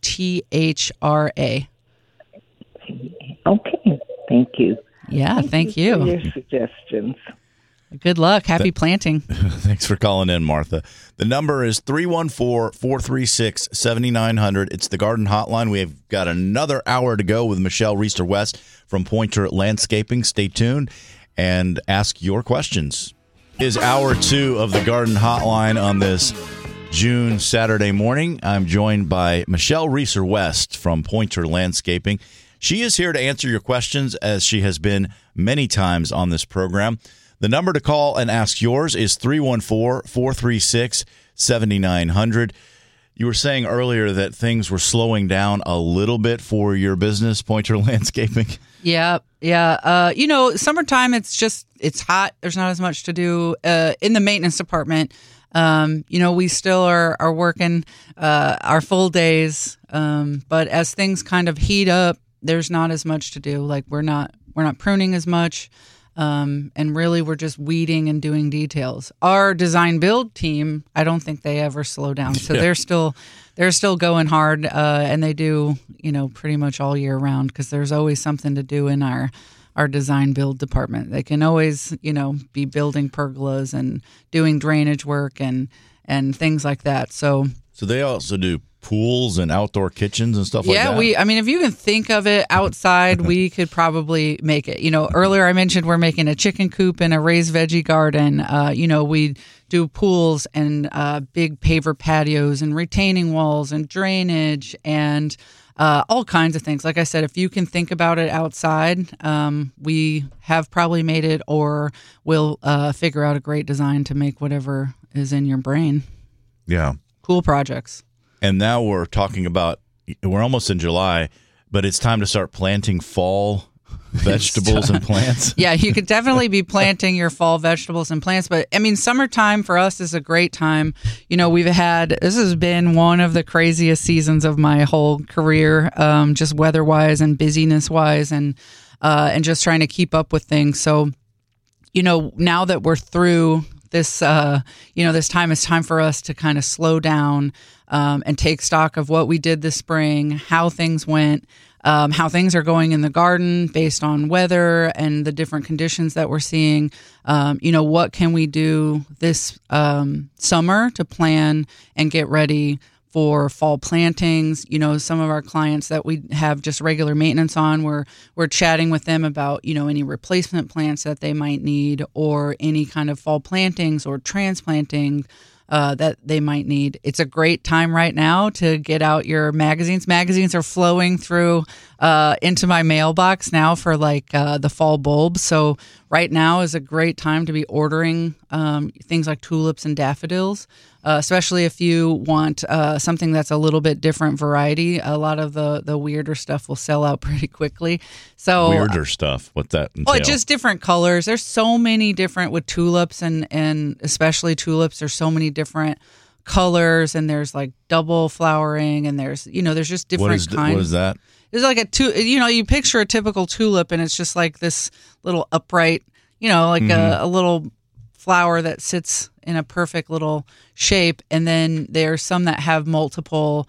Okay, thank you. Yeah, thank you. For your suggestions. Good luck. Happy planting. Thanks for calling in, Martha. The number is 314-436-7900. It's the Garden Hotline. We have got another hour to go with Michelle Reeser West from Pointer Landscaping. Stay tuned and ask your questions. Is hour 2 of the Garden Hotline on this June Saturday morning. I'm joined by Michelle Reeser West from Pointer Landscaping. She is here to answer your questions, as she has been many times on this program. The number to call and ask yours is 314-436-7900. You were saying earlier that things were slowing down a little bit for your business, Pointer Landscaping. Yeah. Summertime, it's hot. There's not as much to do in the maintenance department. We still are working our full days, but as things kind of heat up, there's not as much to do. Like we're not pruning as much. And really, we're just weeding and doing details. Our design build team, I don't think they ever slow down. So they're still going hard, and they do, pretty much all year round, because there's always something to do in our design build department. They can always, be building pergolas and doing drainage work and things like that. So they also do pools and outdoor kitchens and stuff like that? Yeah, if you can think of it outside, we could probably make it. Earlier I mentioned we're making a chicken coop and a raised veggie garden. We do pools and big paver patios and retaining walls and drainage and all kinds of things. Like I said, if you can think about it outside, we have probably made it, or we'll figure out a great design to make whatever is in your brain. Yeah. Cool projects. And now we're talking about, we're almost in July, but it's time to start planting fall vegetables and plants. Yeah, you could definitely be planting your fall vegetables and plants. But, summertime for us is a great time. This has been one of the craziest seasons of my whole career, just weather-wise and busyness-wise and just trying to keep up with things. So, now that we're through this, this time, it's time for us to kind of slow down and take stock of what we did this spring, how things went, how things are going in the garden based on weather and the different conditions that we're seeing. What can we do this summer to plan and get ready for fall plantings? Some of our clients that we have just regular maintenance on, we're chatting with them about, any replacement plants that they might need, or any kind of fall plantings or transplanting that they might need. It's a great time right now to get out your magazines. Magazines are flowing through into my mailbox now for the fall bulbs. So right now is a great time to be ordering things like tulips and daffodils, especially if you want something that's a little bit different variety. A lot of the weirder stuff will sell out pretty quickly. So weirder stuff? What's that entail? Oh, just different colors. There's so many different with tulips and especially tulips. There's so many different colors, and there's like double flowering, and there's just different kinds. What is that? It's like you picture a typical tulip, and it's just like this little upright, a little flower that sits in a perfect little shape. And then there's some that have multiple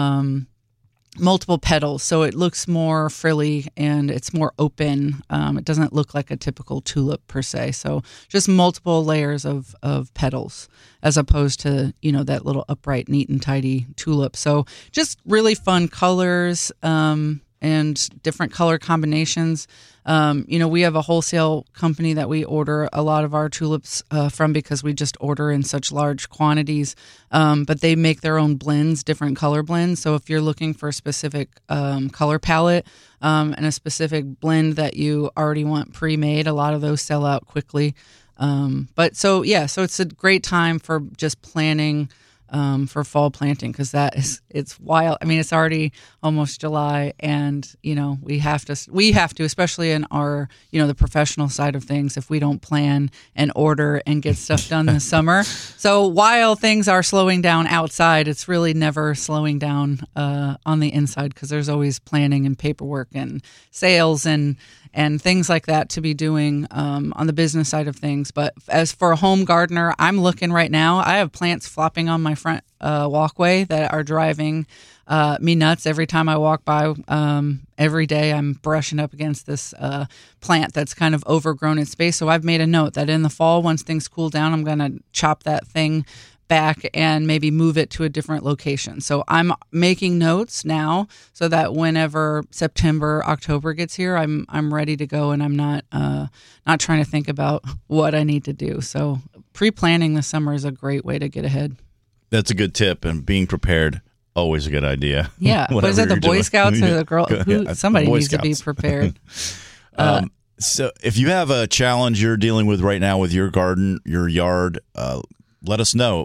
petals, so it looks more frilly and it's more open. It doesn't look like a typical tulip per se. So just multiple layers of petals, as opposed to that little upright, neat and tidy tulip. So just really fun colors and different color combinations. We have a wholesale company that we order a lot of our tulips from, because we just order in such large quantities. But they make their own blends, different color blends. So if you're looking for a specific color palette and a specific blend that you already want pre-made, a lot of those sell out quickly. So it's a great time for just planning for fall planting, because it's wild. It's already almost July, and we have to, especially in our the professional side of things, if we don't plan and order and get stuff done this summer. So while things are slowing down outside, it's really never slowing down on the inside, because there's always planning and paperwork and sales and and things like that to be doing on the business side of things. But as for a home gardener, I'm looking right now. I have plants flopping on my front walkway that are driving me nuts every time I walk by. Every day I'm brushing up against this plant that's kind of overgrown in space. So I've made a note that in the fall, once things cool down, I'm going to chop that thing back and maybe move it to a different location. So I'm making notes now so that whenever September, October gets here, I'm ready to go, and I'm not trying to think about what I need to do. So pre-planning this summer is a great way to get ahead. That's a good tip, and being prepared, always a good idea. Yeah. Was it the Boy Scouts or the girl? Somebody needs to be prepared. So if you have a challenge you're dealing with right now with your garden, your yard, let us know.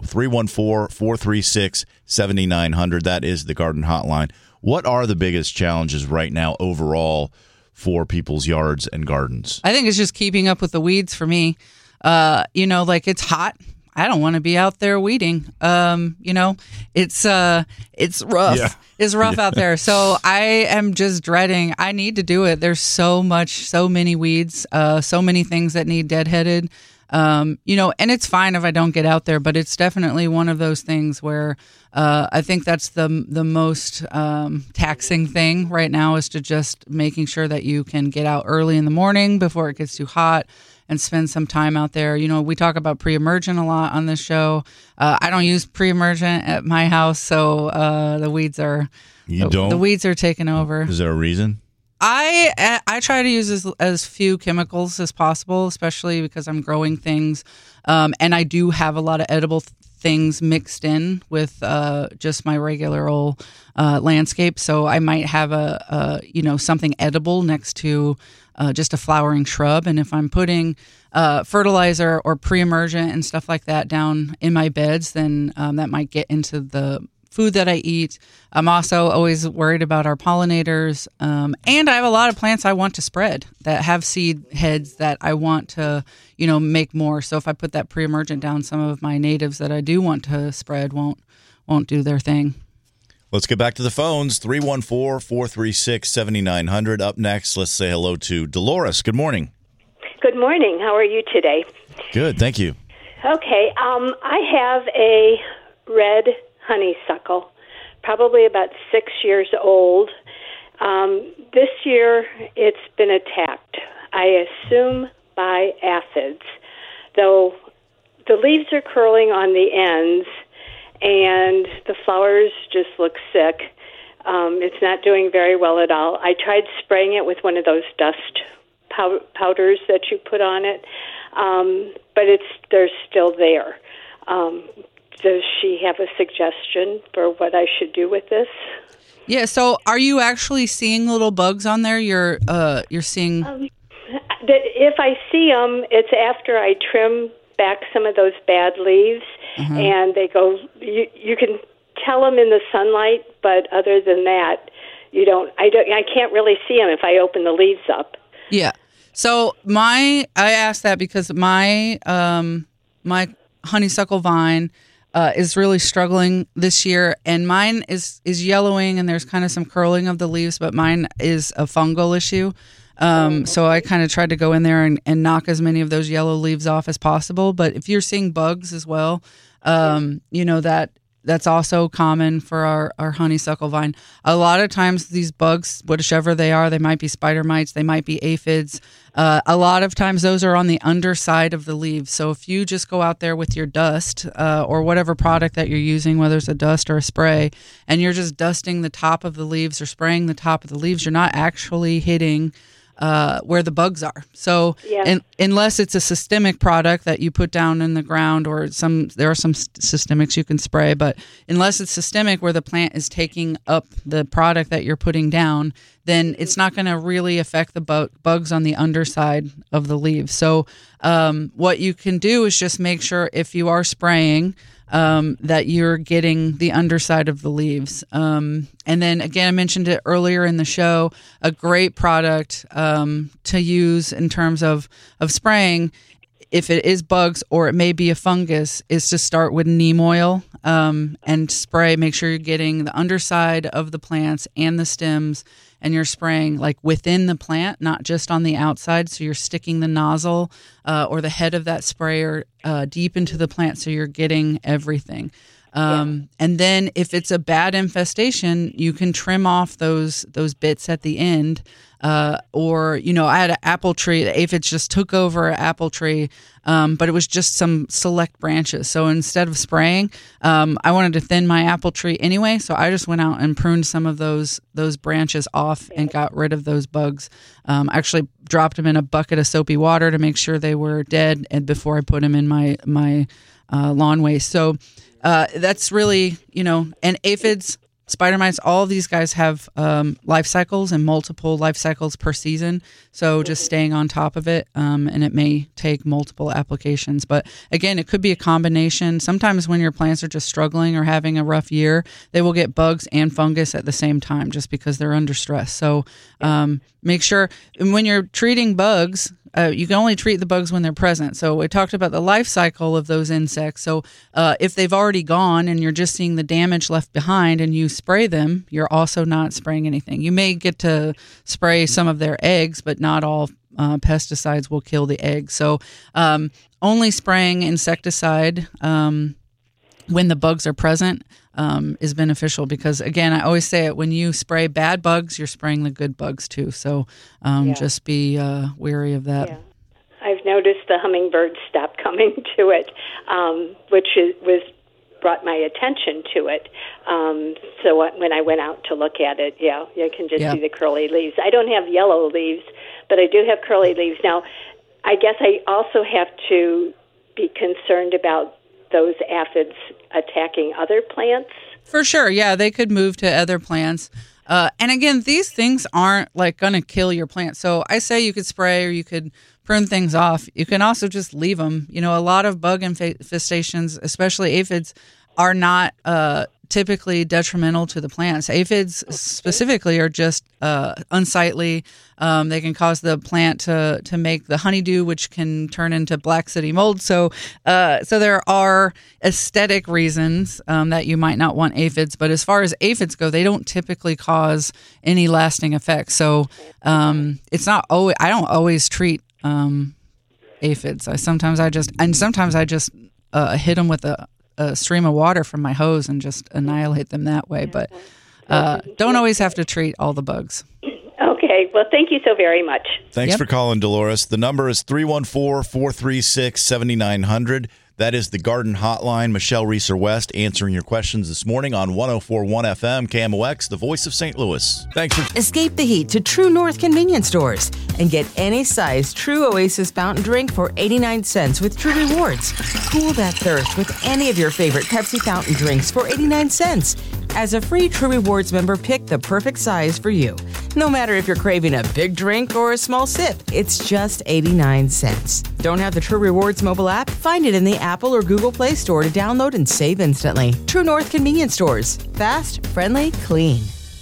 314-436-7900. That is the Garden Hotline. What are the biggest challenges right now overall for people's yards and gardens? I think it's just keeping up with the weeds for me. It's hot. I don't want to be out there weeding. It's rough. Yeah. It's rough out there. So I am just dreading. I need to do it. There's so many weeds, so many things that need deadheaded. And it's fine if I don't get out there, but it's definitely one of those things where I think that's the most taxing thing right now, is to just making sure that you can get out early in the morning before it gets too hot and spend some time out there. We talk about pre-emergent a lot on this show. I don't use pre-emergent at my house, so the weeds are the weeds are taking over. Is there a reason? I try to use as few chemicals as possible, especially because I'm growing things, and I do have a lot of edible things mixed in with just my regular old landscape. So I might have something edible next to just a flowering shrub, and if I'm putting fertilizer or pre-emergent and stuff like that down in my beds, then that might get into the food that I eat. I'm also always worried about our pollinators. And I have a lot of plants I want to spread that have seed heads that I want to, make more. So if I put that pre-emergent down, some of my natives that I do want to spread won't do their thing. Let's get back to the phones. 314-436-7900. Up next, let's say hello to Dolores. Good morning. Good morning. How are you today? Good, thank you. Okay. I have a red honeysuckle, probably about 6 years old. This year, it's been attacked, I assume, by aphids, though the leaves are curling on the ends, and the flowers just look sick. It's not doing very well at all. I tried spraying it with one of those dust powders that you put on it, but they're still there. Does she have a suggestion for what I should do with this? Yeah. So, are you actually seeing little bugs on there? You're seeing. If I see them, it's after I trim back some of those bad leaves, and they go. You can tell them in the sunlight, but other than that, you don't. I can't really see them if I open the leaves up. Yeah. So I asked that because my honeysuckle vine is really struggling this year, and mine is yellowing, and there's kind of some curling of the leaves, but mine is a fungal issue. So I kind of tried to go in there and knock as many of those yellow leaves off as possible. But if you're seeing bugs as well, that's also common for our honeysuckle vine. A lot of times these bugs, whichever they are, they might be spider mites, they might be aphids. A lot of times those are on the underside of the leaves. So if you just go out there with your dust or whatever product that you're using, whether it's a dust or a spray, and you're just dusting the top of the leaves or spraying the top of the leaves, you're not actually hitting where the bugs are. So unless it's a systemic product that you put down in the ground, or there are some systemics you can spray, but unless it's systemic where the plant is taking up the product that you're putting down, then it's not going to really affect the bugs on the underside of the leaves. So what you can do is just make sure if you are spraying that you're getting the underside of the leaves. And then again, I mentioned it earlier in the show, a great product to use in terms of spraying if it is bugs or it may be a fungus, is to start with neem oil and spray. Make sure you're getting the underside of the plants and the stems, and you're spraying like within the plant, not just on the outside. So you're sticking the nozzle or the head of that sprayer deep into the plant, so you're getting everything. And then if it's a bad infestation, you can trim off those bits at the end. Or, I had an apple tree. The aphids just took over an apple tree, but it was just some select branches. So instead of spraying, I wanted to thin my apple tree anyway. So I just went out and pruned some of those branches off and got rid of those bugs. Actually dropped them in a bucket of soapy water to make sure they were dead, and before I put them in my lawn waste. So that's really, and aphids, spider mites, all of these guys have life cycles and multiple life cycles per season. So just staying on top of it, and it may take multiple applications. But again, it could be a combination. Sometimes when your plants are just struggling or having a rough year, they will get bugs and fungus at the same time just because they're under stress. So make sure when you're treating bugs, you can only treat the bugs when they're present. So we talked about the life cycle of those insects. So if they've already gone and you're just seeing the damage left behind and you spray them, you're also not spraying anything. You may get to spray some of their eggs, but not all pesticides will kill the eggs. So only spraying insecticide when the bugs are present is beneficial, because again, I always say it, when you spray bad bugs, you're spraying the good bugs too. So just be wary of that. Yeah. I've noticed the hummingbirds stopped coming to it, which brought my attention to it. So when I went out to look at it, you can just see the curly leaves. I don't have yellow leaves, but I do have curly leaves. Now, I guess I also have to be concerned about those aphids attacking other plants? For sure, yeah, they could move to other plants. And again, these things aren't like going to kill your plant. So I say you could spray or you could prune things off. You can also just leave them. A lot of bug infestations, especially aphids, are not typically detrimental to the plants. Aphids specifically are just unsightly. They can cause the plant to make the honeydew, which can turn into black city mold. So there are aesthetic reasons that you might not want aphids. But as far as aphids go, they don't typically cause any lasting effects. So it's not always. I don't always treat aphids. Sometimes I just hit them with a stream of water from my hose and just annihilate them that way. But don't always have to treat all the bugs. Okay. Well, thank you so very much. Thanks for calling, Dolores. The number is 314-436-7900. That is the Garden Hotline. Michelle Reeser West answering your questions this morning on 104.1 FM, KMOX, the voice of St. Louis. Thanks for... Escape the heat to True North convenience stores and get any size True Oasis fountain drink for 89 cents with True Rewards. Cool that thirst with any of your favorite Pepsi fountain drinks for 89 cents. As a free True Rewards member, pick the perfect size for you. No matter if you're craving a big drink or a small sip, it's just 89 cents. Don't have the True Rewards mobile app? Find it in the Apple or Google Play Store to download and save instantly. True North convenience stores. Fast, friendly, clean.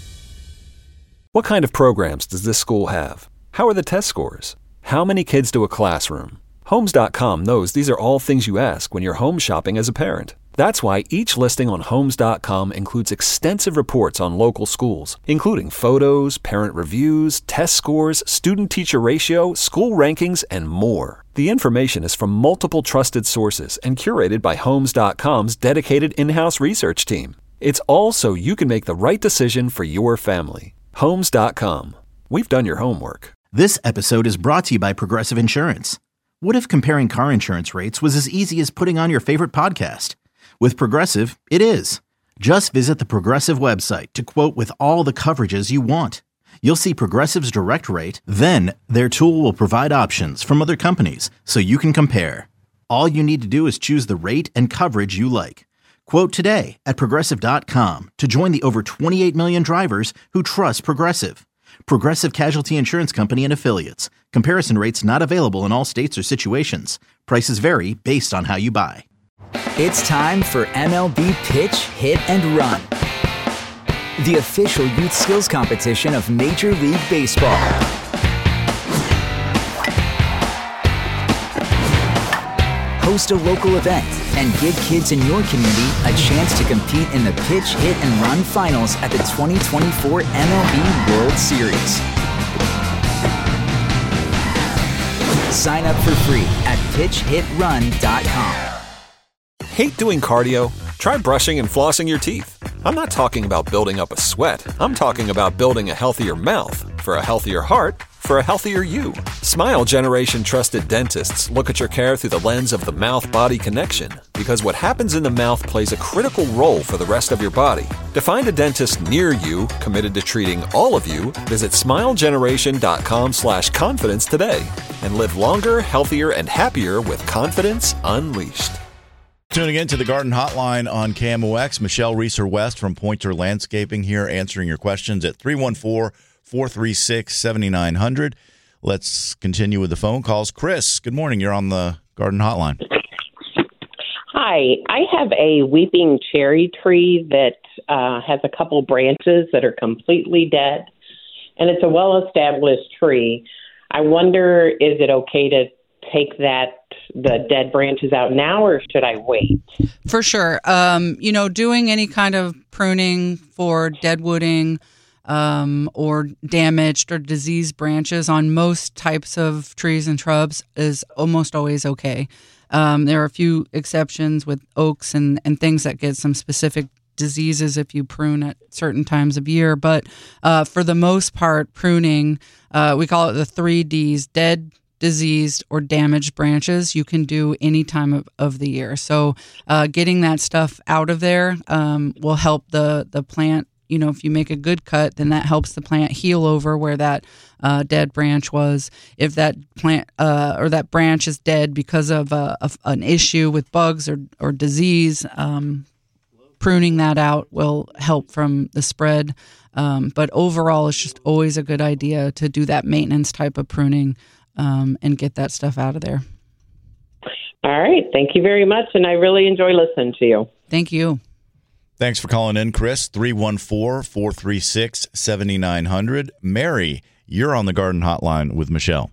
What kind of programs does this school have? How are the test scores? How many kids do a classroom? Homes.com knows these are all things you ask when you're home shopping as a parent. That's why each listing on Homes.com includes extensive reports on local schools, including photos, parent reviews, test scores, student-teacher ratio, school rankings, and more. The information is from multiple trusted sources and curated by Homes.com's dedicated in-house research team. It's all so you can make the right decision for your family. Homes.com. We've done your homework. This episode is brought to you by Progressive Insurance. What if comparing car insurance rates was as easy as putting on your favorite podcast? With Progressive, it is. Just visit the Progressive website to quote with all the coverages you want. You'll see Progressive's direct rate, then their tool will provide options from other companies so you can compare. All you need to do is choose the rate and coverage you like. Quote today at Progressive.com to join the over 28 million drivers who trust Progressive. Progressive Casualty Insurance Company and Affiliates. Comparison rates not available in all states or situations. Prices vary based on how you buy. It's time for MLB Pitch, Hit, and Run, the official youth skills competition of Major League Baseball. host a local event, and give kids in your community a chance to compete in the Pitch, Hit, and Run Finals at the 2024 MLB World Series. Sign up for free at pitchhitrun.com. Hate doing cardio? Try brushing and flossing your teeth. I'm not talking about building up a sweat. I'm talking about building a healthier mouth. For a healthier heart, for a healthier you. Smile Generation trusted dentists look at your care through the lens of the mouth-body connection, because what happens in the mouth plays a critical role for the rest of your body. To find a dentist near you committed to treating all of you, visit smilegeneration.com/confidence today and live longer, healthier, and happier with confidence unleashed. Tuning in to the Garden Hotline on KMOX. Michelle Reeser West from Pointer Landscaping here answering your questions at 314-436-7900. Let's continue with the phone calls. Chris, good morning. You're on the Garden Hotline. Hi. I have a weeping cherry tree that has a couple branches that are completely dead, and it's a well-established tree. I wonder, is it okay to take the dead branches out now, or should I wait? For sure. Doing any kind of pruning for deadwooding or damaged or diseased branches on most types of trees and shrubs is almost always okay. There are a few exceptions with oaks and things that get some specific diseases if you prune at certain times of year. But for the most part, pruning, we call it the 3 Ds, dead, diseased, or damaged branches, you can do any time of the year. So getting that stuff out of there will help the plant. If you make a good cut, then that helps the plant heal over where that dead branch was. If that plant or that branch is dead because of an issue with bugs or disease, pruning that out will help from the spread. But overall, it's just always a good idea to do that maintenance type of pruning and get that stuff out of there. All right. Thank you very much. And I really enjoy listening to you. Thank you. Thanks for calling in, Chris. 314-436-7900. Mary, you're on the Garden Hotline with Michelle.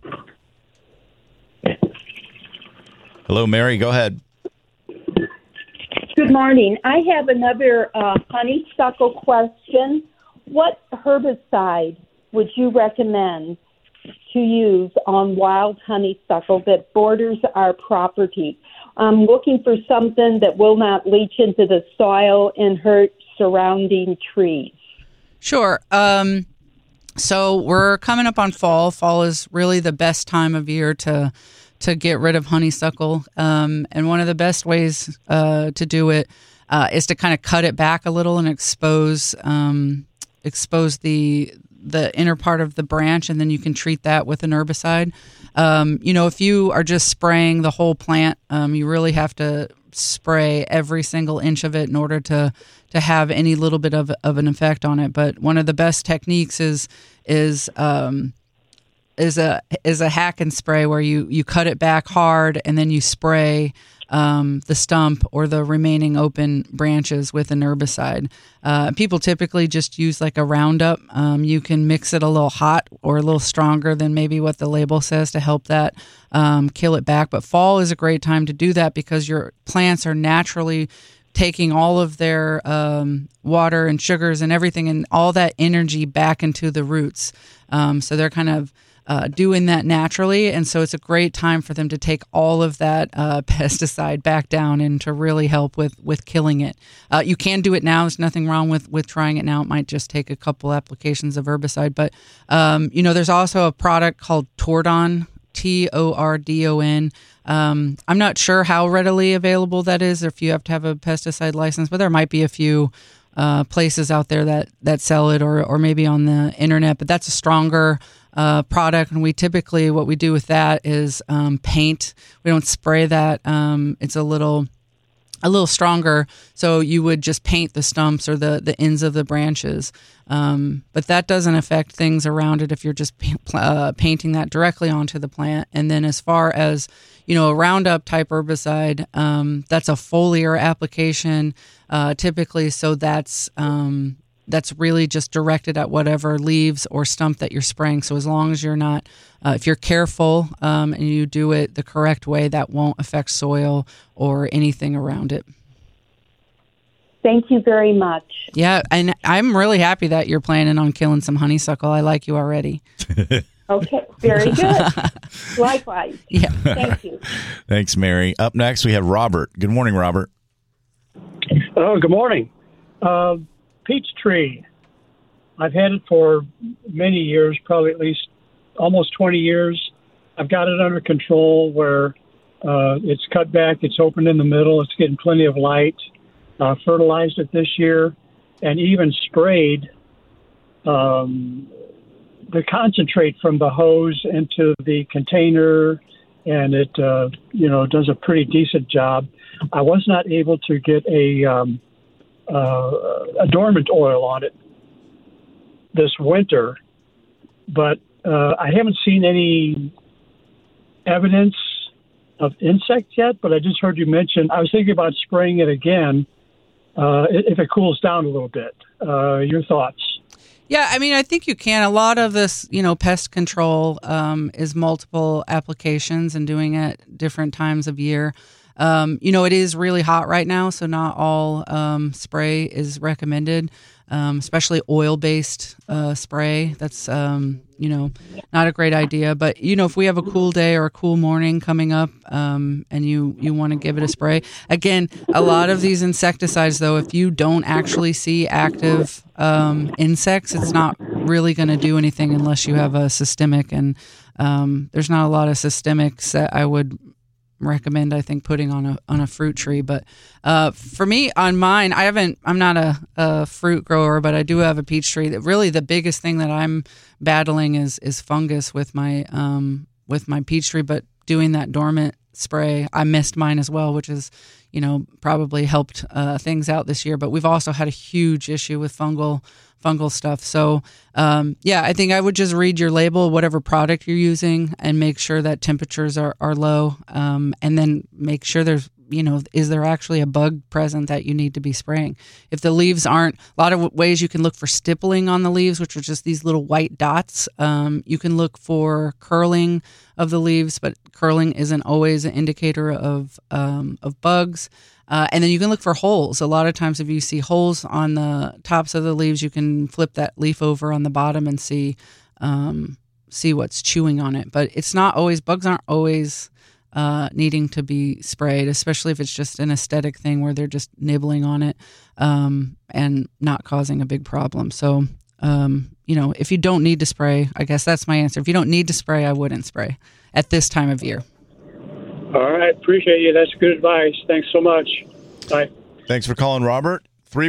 Hello, Mary. Go ahead. Good morning. I have another honeysuckle question. What herbicide would you recommend to use on wild honeysuckle that borders our property? I'm looking for something that will not leach into the soil and hurt surrounding trees. Sure. So we're coming up on fall. Fall is really the best time of year to get rid of honeysuckle. And one of the best ways to do it is to kind of cut it back a little and expose the inner part of the branch, and then you can treat that with an herbicide. If you are just spraying the whole plant, you really have to spray every single inch of it in order to have any little bit of an effect on it. But one of the best techniques is a hack and spray, where you cut it back hard and then you spray the stump or the remaining open branches with an herbicide. People typically just use like a Roundup. You can mix it a little hot or a little stronger than maybe what the label says to help that kill it back. But fall is a great time to do that because your plants are naturally taking all of their water and sugars and everything and all that energy back into the roots. So they're kind of doing that naturally, and so it's a great time for them to take all of that pesticide back down and to really help with killing it. You can do it now. There's nothing wrong with trying it now. It might just take a couple applications of herbicide, but there's also a product called Tordon, Tordon. I'm not sure how readily available that is, or if you have to have a pesticide license, but there might be a few places out there that sell it, or maybe on the internet. But that's a stronger product, and we typically, what we do with that is paint. We don't spray that. It's a little stronger, so you would just paint the stumps or the ends of the branches. But that doesn't affect things around it if you're just painting that directly onto the plant. And then as far as, a Roundup type herbicide, that's a foliar application typically. So that's that's really just directed at whatever leaves or stump that you're spraying. So as long as you're not, if you're careful and you do it the correct way, that won't affect soil or anything around it. Thank you very much. Yeah, and I'm really happy that you're planning on killing some honeysuckle. I like you already. Okay, very good. Likewise. Yeah. Thank you. Thanks, Mary. Up next, we have Robert. Good morning, Robert. Oh, good morning. Peach tree. I've had it for many years, probably at least almost 20 years. I've got it under control where it's cut back, it's open in the middle, it's getting plenty of light. Fertilized it this year and even sprayed the concentrate from the hose into the container, and it does a pretty decent job. I was not able to get a dormant oil on it this winter, but I haven't seen any evidence of insects yet. But I just heard you mention, I was thinking about spraying it again if it cools down a little bit. Your thoughts? Yeah, I mean, I think you can. A lot of this, pest control is multiple applications and doing it different times of year. It is really hot right now, so not all spray is recommended, especially oil-based spray. That's, not a great idea. But, if we have a cool day or a cool morning coming up and you want to give it a spray. Again, a lot of these insecticides, though, if you don't actually see active insects, it's not really going to do anything unless you have a systemic. And there's not a lot of systemics that I would recommend, I think, putting on a fruit tree. But for me, on mine, I'm not a fruit grower, but I do have a peach tree. Really, the biggest thing that I'm battling is fungus with my peach tree. But doing that dormant spray, I missed mine as well, which is probably helped things out this year. But we've also had a huge issue with fungal stuff. So, I think I would just read your label, whatever product you're using, and make sure that temperatures are low. And then make sure there's, is there actually a bug present that you need to be spraying? If the leaves aren't, a lot of ways you can look for stippling on the leaves, which are just these little white dots. You can look for curling of the leaves, but curling isn't always an indicator of bugs. And then you can look for holes. A lot of times if you see holes on the tops of the leaves, you can flip that leaf over on the bottom and see what's chewing on it. But it's not always, bugs aren't always needing to be sprayed, especially if it's just an aesthetic thing where they're just nibbling on it and not causing a big problem. So, if you don't need to spray, I guess that's my answer. If you don't need to spray, I wouldn't spray at this time of year. All right. Appreciate you. That's good advice. Thanks so much. Bye. Thanks for calling, Robert.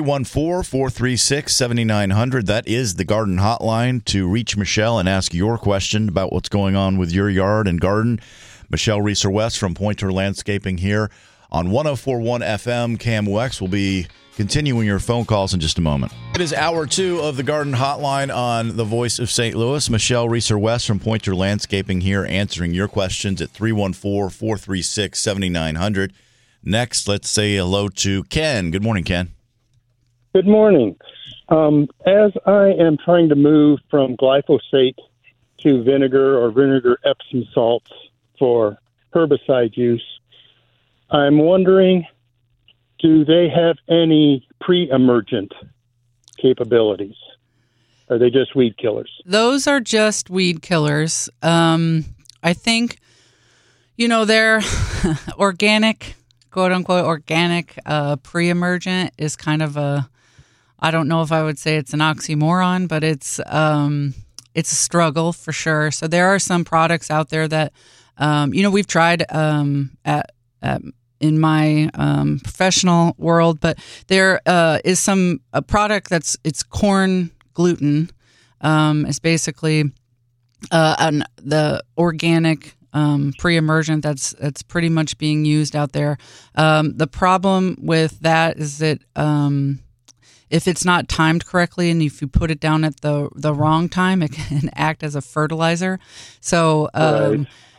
314-436-7900. That is the Garden Hotline to reach Michelle and ask your question about what's going on with your yard and garden. Michelle Reeser-West from Pointer Landscaping here on 104.1 FM KMOX. Will be continuing your phone calls in just a moment. It is hour 2 of the Garden Hotline on the Voice of St. Louis. Michelle Reeser-West from Pointer Landscaping here answering your questions at 314-436-7900. Next, let's say hello to Ken. Good morning, Ken. Good morning. As I am trying to move from glyphosate to vinegar or vinegar Epsom salts for herbicide use, I'm wondering, do they have any pre-emergent capabilities? Are they just weed killers? Those are just weed killers. I think, they're organic, quote unquote, organic. Pre-emergent is kind of I don't know if I would say it's an oxymoron, but it's a struggle for sure. So there are some products out there that, we've tried in my professional world, but there is a product it's corn gluten. It's basically the organic pre-emergent that's pretty much being used out there. The problem with that is that if it's not timed correctly and if you put it down at the wrong time, it can act as a fertilizer. So Right.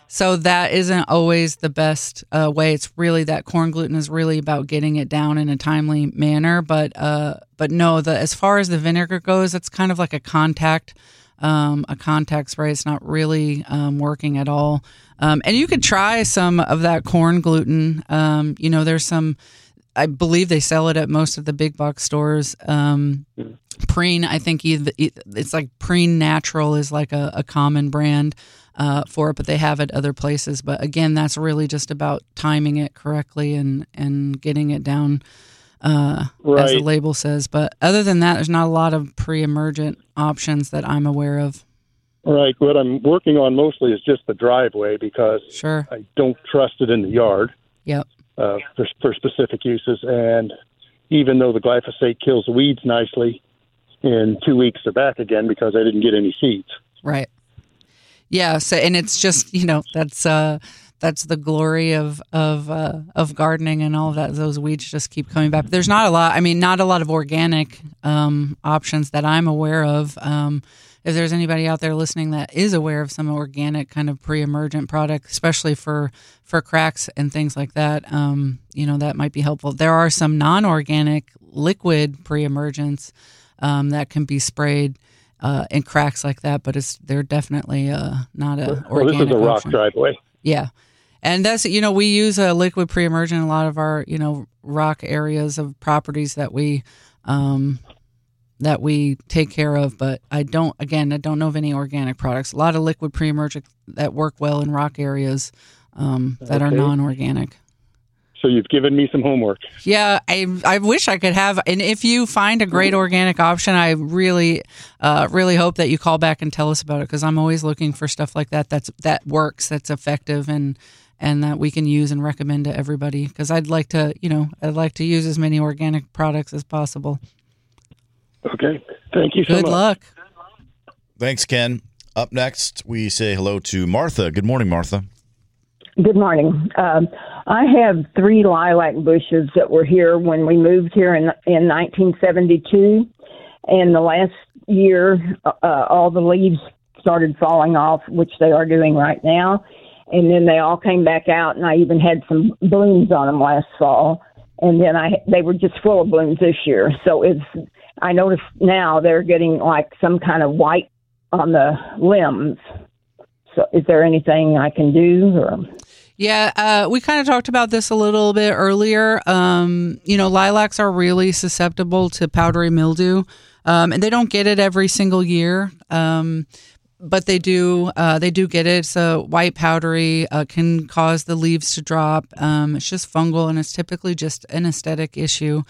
So that isn't always the best way. It's really that corn gluten is really about getting it down in a timely manner. But no, as far as the vinegar goes, it's kind of like a contact spray. It's not really working at all. And you could try some of that corn gluten. There's some, I believe they sell it at most of the big box stores. Preen, I think it's like Preen Natural is like a common brand for it, but they have it other places. But again, that's really just about timing it correctly and getting it down as the label says. But other than that, there's not a lot of pre-emergent options that I'm aware of. Right. What I'm working on mostly is just the driveway because I don't trust it in the yard. Yep. For specific uses. And even though the glyphosate kills the weeds nicely, in 2 weeks they're back again because I didn't get any seeds. Right. Yeah. So, and it's just, that's the glory of gardening and all of that. Those weeds just keep coming back. But there's not a lot of organic options that I'm aware of. If there's anybody out there listening that is aware of some organic kind of pre-emergent product, especially for cracks and things like that, that might be helpful. There are some non-organic liquid pre-emergents that can be sprayed in cracks like that, but they're definitely not an organic this is a rock option. driveway. Yeah. And that's, we use a liquid pre-emergent in a lot of our, rock areas of properties that we take care of, but I don't know of any organic products. A lot of liquid pre-emergent that work well in rock areas that are non-organic. So you've given me some homework. Yeah, I wish I could have. And if you find a great organic option, I really hope that you call back and tell us about it, because I'm always looking for stuff like that that works, that's effective, and that we can use and recommend to everybody. Because I'd like to use as many organic products as possible. Okay. Thank you so much. Good luck. Thanks, Ken. Up next, we say hello to Martha. Good morning, Martha. Good morning. I have 3 lilac bushes that were here when we moved here in 1972. And the last year, all the leaves started falling off, which they are doing right now. And then they all came back out, and I even had some blooms on them last fall. And then they were just full of blooms this year. So I notice now they're getting like some kind of white on the limbs. So is there anything I can do? Yeah, we kind of talked about this a little bit earlier. Lilacs are really susceptible to powdery mildew, and they don't get it every single year. But they do get it. So white powdery can cause the leaves to drop. It's just fungal, and it's typically just an aesthetic issue.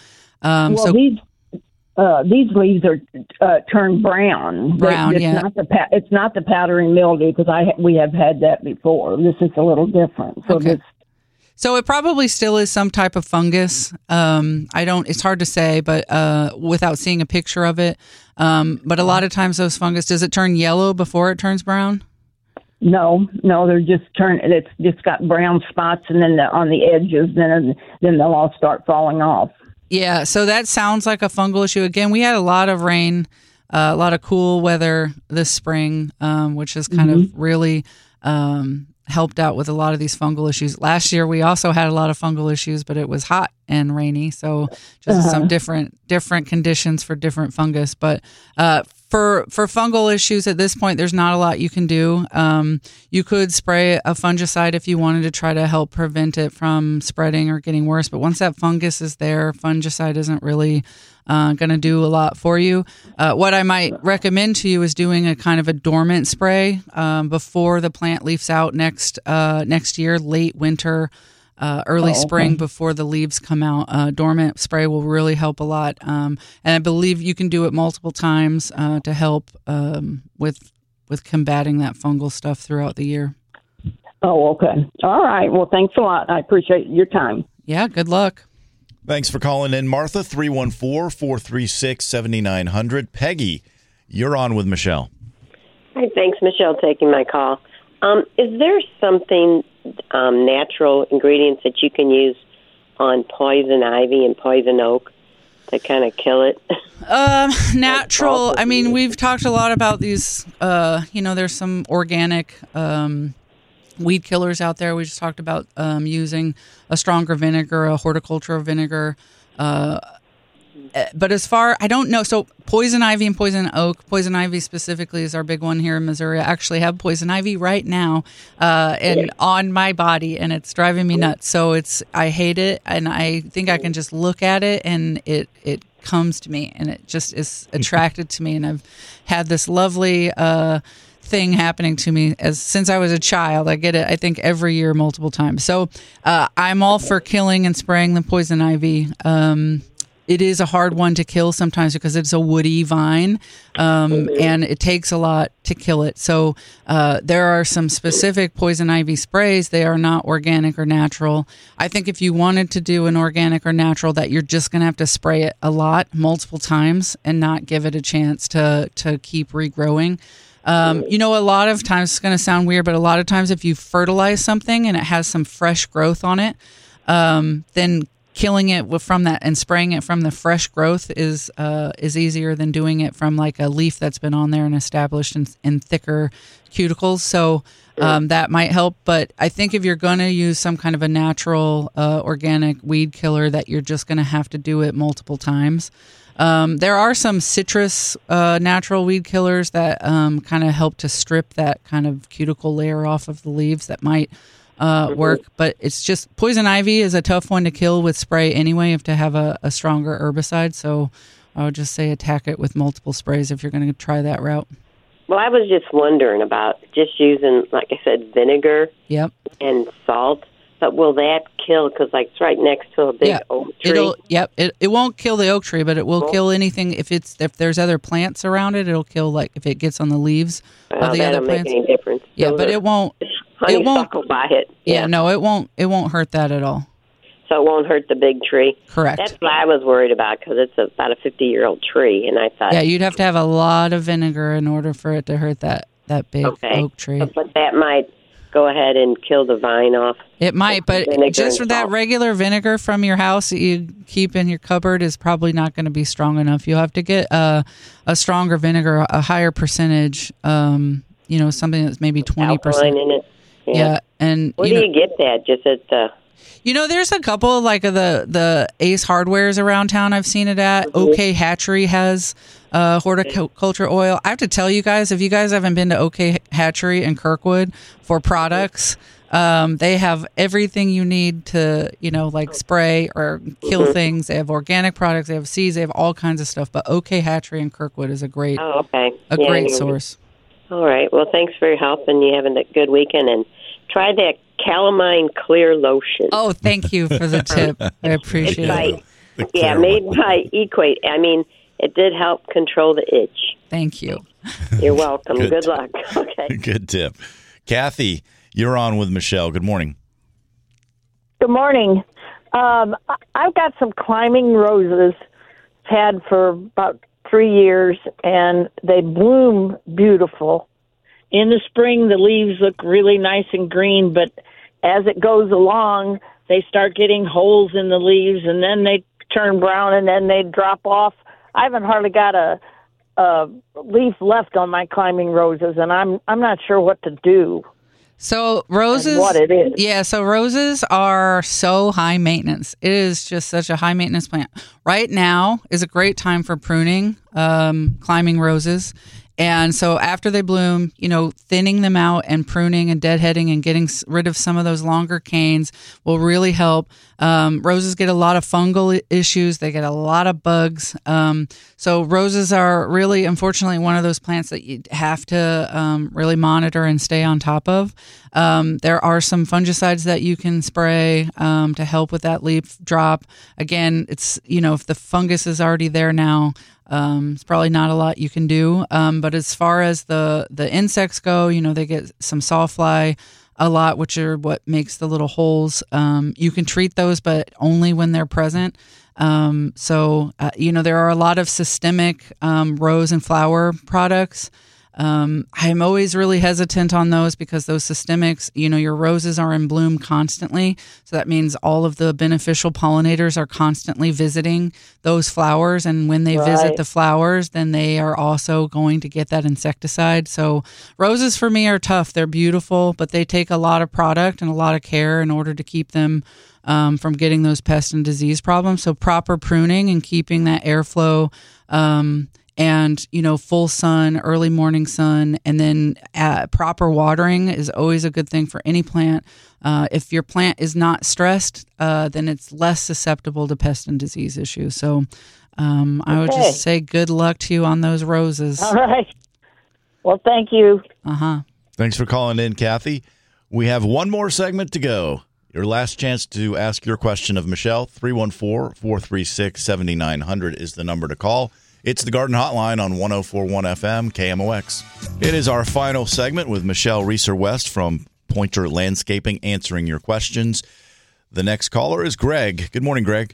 These leaves are turned brown. It's not the powdery mildew, because we have had that before. This is a little different. So it probably still is some type of fungus. It's hard to say, but without seeing a picture of it. But a lot of times those fungus, does it turn yellow before it turns brown? No, they're just it's just got brown spots, and then on the edges, then they'll all start falling off. Yeah, so that sounds like a fungal issue. Again, we had a lot of rain, a lot of cool weather this spring, which has kind of really helped out with a lot of these fungal issues. Last year, we also had a lot of fungal issues, but it was hot and rainy, so just some different conditions for different fungus. But for fungal issues at this point, there's not a lot you can do. You could spray a fungicide if you wanted to try to help prevent it from spreading or getting worse. But once that fungus is there, fungicide isn't really going to do a lot for you. What I might recommend to you is doing a kind of a dormant spray before the plant leaves out next year, late winter, early spring, before the leaves come out. Dormant spray will really help a lot. And I believe you can do it multiple times to help with combating that fungal stuff throughout the year. Oh, okay. All right. Well, thanks a lot. I appreciate your time. Yeah, good luck. Thanks for calling in, Martha. 314-436-7900. Peggy, you're on with Michelle. Hi, thanks, Michelle, taking my call. Is there something, natural ingredients that you can use on poison ivy and poison oak to kind of kill it? Natural. I mean, we've talked a lot about these, there's some organic weed killers out there. We just talked about using a stronger vinegar, a horticultural vinegar. But as far, I don't know. So poison ivy and poison oak. Poison ivy specifically is our big one here in Missouri. I actually have poison ivy right now and on my body, and it's driving me nuts. So I hate it, and I think I can just look at it, and it comes to me, and it just is attracted to me. And I've had this lovely thing happening to me since I was a child. I get it, I think, every year multiple times. So I'm all for killing and spraying the poison ivy. It is a hard one to kill sometimes because it's a woody vine, and it takes a lot to kill it. So there are some specific poison ivy sprays. They are not organic or natural. I think if you wanted to do an organic or natural, that you're just going to have to spray it a lot, multiple times, and not give it a chance to keep regrowing. A lot of times, it's going to sound weird, but a lot of times if you fertilize something and it has some fresh growth on it, then killing it from that and spraying it from the fresh growth is easier than doing it from like a leaf that's been on there and established in thicker cuticles. So that might help. But I think if you're going to use some kind of a natural organic weed killer, that you're just going to have to do it multiple times. There are some citrus natural weed killers that kind of help to strip that kind of cuticle layer off of the leaves that might work, but it's just poison ivy is a tough one to kill with spray anyway. You have to have a stronger herbicide, so I would just say attack it with multiple sprays if you're going to try that route. Well, I was just wondering about just using, like I said, vinegar and salt, but will that kill? Because it's right next to a big oak tree. It won't kill the oak tree, but it will kill anything. If there's other plants around it, it'll kill if it gets on the leaves of the other plants. Make any difference. Yeah, so but it won't. Honeysuckle by it. Yeah, no, it won't. It won't hurt that at all. So it won't hurt the big tree. Correct. That's what I was worried about because it's about a 50-year-old tree, and I thought. Yeah, you'd have to have a lot of vinegar in order for it to hurt that big oak tree. But that might go ahead and kill the vine off. It might, but just for that regular vinegar from your house that you keep in your cupboard is probably not going to be strong enough. You'll have to get a stronger vinegar, a higher percentage. Something that's maybe 20%. Alkaline in it. Yeah, and where do you get that? Just at the. There's a couple of the Ace Hardwares around town. I've seen it at. OK Hatchery has horticulture oil. I have to tell you guys, if you guys haven't been to OK Hatchery in Kirkwood for products, they have everything you need to, spray or kill things. They have organic products. They have seeds. They have all kinds of stuff. But OK Hatchery in Kirkwood is a great, great source. All right. Well, thanks for your help, and you having a good weekend. And try that calamine clear lotion. Oh, thank you for the tip. I appreciate it. Made by Equate. I mean, it did help control the itch. Thank you. You're welcome. Good luck. Okay. Good tip. Kathy, you're on with Michelle. Good morning. Good morning. I've got some climbing roses had for about 3 years, and they bloom beautiful. In the spring, the leaves look really nice and green, but as it goes along, they start getting holes in the leaves, and then they turn brown, and then they drop off. I haven't hardly got a leaf left on my climbing roses, and I'm not sure what to do. So roses, what it is. Yeah, so roses are so high maintenance. It is just such a high maintenance plant. Right now is a great time for pruning, climbing roses. And so after they bloom, thinning them out and pruning and deadheading and getting rid of some of those longer canes will really help. Roses get a lot of fungal issues. They get a lot of bugs. So roses are really, unfortunately, one of those plants that you have to really monitor and stay on top of. There are some fungicides that you can spray to help with that leaf drop. Again, it's, if the fungus is already there now, it's probably not a lot you can do. But as far as the insects go, they get some sawfly a lot, which are what makes the little holes. You can treat those, but only when they're present. There are a lot of systemic rose and flower products I'm always really hesitant on those because those systemics, your roses are in bloom constantly. So that means all of the beneficial pollinators are constantly visiting those flowers. And when they visit the flowers, then they are also going to get that insecticide. So roses for me are tough. They're beautiful, but they take a lot of product and a lot of care in order to keep them from getting those pest and disease problems. So proper pruning and keeping that airflow and full sun, early morning sun, and then proper watering is always a good thing for any plant. If your plant is not stressed, then it's less susceptible to pest and disease issues. So I would just say good luck to you on those roses. All right. Well, thank you. Thanks for calling in, Kathy. We have one more segment to go. Your last chance to ask your question of Michelle. 314-436-7900 is the number to call. It's the Garden Hotline on 104.1 FM KMOX. It is our final segment with Michelle Reeser-West from Pointer Landscaping answering your questions. The next caller is Greg. Good morning, Greg.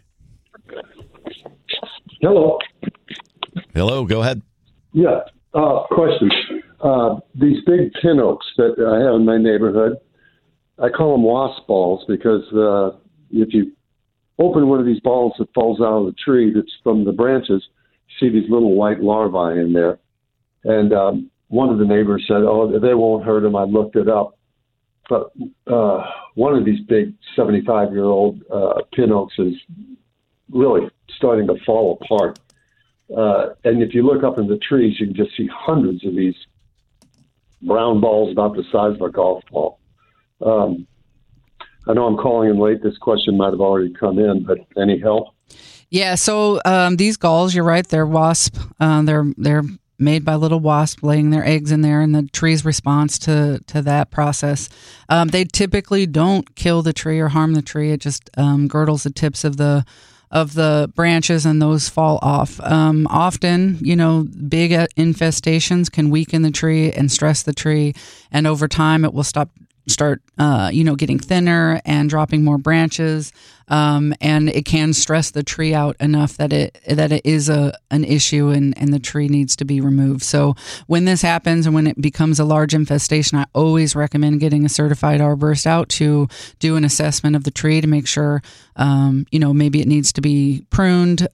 Hello. Hello, go ahead. Yeah, question. These big pin oaks that I have in my neighborhood, I call them wasp balls because if you open one of these balls that falls out of the tree that's from the branches, see these little white larvae in there. And one of the neighbors said, they won't hurt them. I looked it up. But one of these big 75-year-old pin oaks is really starting to fall apart. And if you look up in the trees, you can just see hundreds of these brown balls about the size of a golf ball. I know I'm calling in late. This question might have already come in, but any help? Yeah, so these galls, you're right, they're wasp. They're made by little wasps laying their eggs in there, and the tree's response to that process. They typically don't kill the tree or harm the tree. It just girdles the tips of the branches, and those fall off. Often, big infestations can weaken the tree and stress the tree, and over time it will start getting thinner and dropping more branches, and it can stress the tree out enough that it is an issue, and the tree needs to be removed. So when this happens and when it becomes a large infestation, I always recommend getting a certified arborist out to do an assessment of the tree to make sure, maybe it needs to be pruned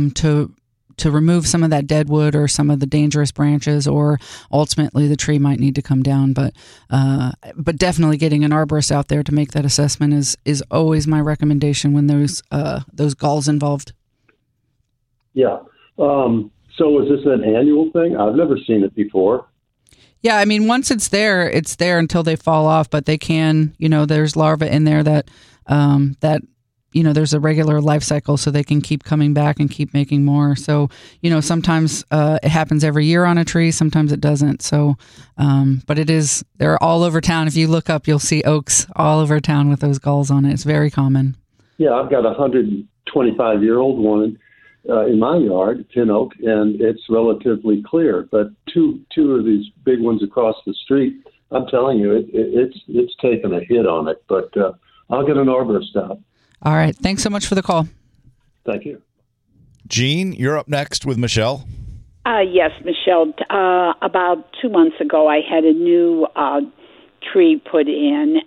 to remove some of that dead wood or some of the dangerous branches, or ultimately the tree might need to come down. But definitely getting an arborist out there to make that assessment is always my recommendation when there's those galls involved. Yeah. So is this an annual thing? I've never seen it before. Yeah, I mean, once it's there until they fall off. But they can, there's larvae in there that there's a regular life cycle, so they can keep coming back and keep making more. So, sometimes it happens every year on a tree, sometimes it doesn't. So, but they're all over town. If you look up, you'll see oaks all over town with those galls on it. It's very common. Yeah, I've got a 125-year-old one in my yard, pin oak, and it's relatively clear. But two of these big ones across the street, I'm telling you, it's taken a hit on it. But I'll get an arborist out. All right. Thanks so much for the call. Thank you. Jean, you're up next with Michelle. Yes, Michelle. About 2 months ago, I had a new tree put in,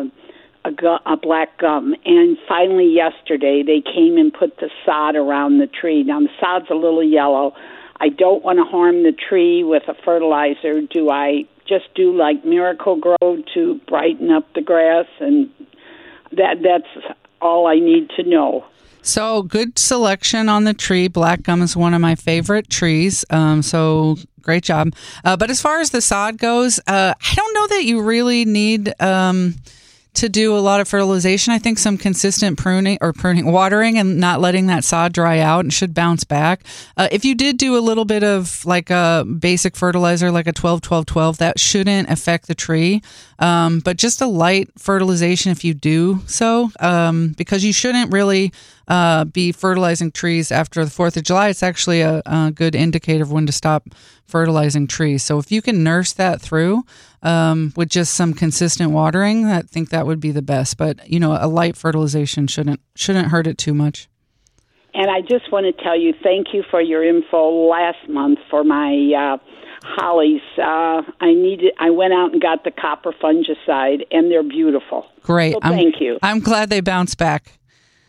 a black gum. And finally yesterday, they came and put the sod around the tree. Now, the sod's a little yellow. I don't want to harm the tree with a fertilizer. Do I just do like Miracle-Gro to brighten up the grass? And that's all I need to know. So good selection on the tree. Black gum is one of my favorite trees. So great job. But as far as the sod goes, I don't know that you really need to do a lot of fertilization. I think some consistent watering and not letting that sod dry out, and should bounce back. If you did do a little bit of like a basic fertilizer, like a 12-12-12, that shouldn't affect the tree. But just a light fertilization if you do so, because you shouldn't really be fertilizing trees after the 4th of July. It's actually a good indicator of when to stop fertilizing trees. So if you can nurse that through with just some consistent watering, I think that would be the best. But, a light fertilization shouldn't hurt it too much. And I just want to tell you, thank you for your info last month for my hollies. I went out and got the copper fungicide, and they're beautiful. Great. So thank you. I'm glad they bounced back.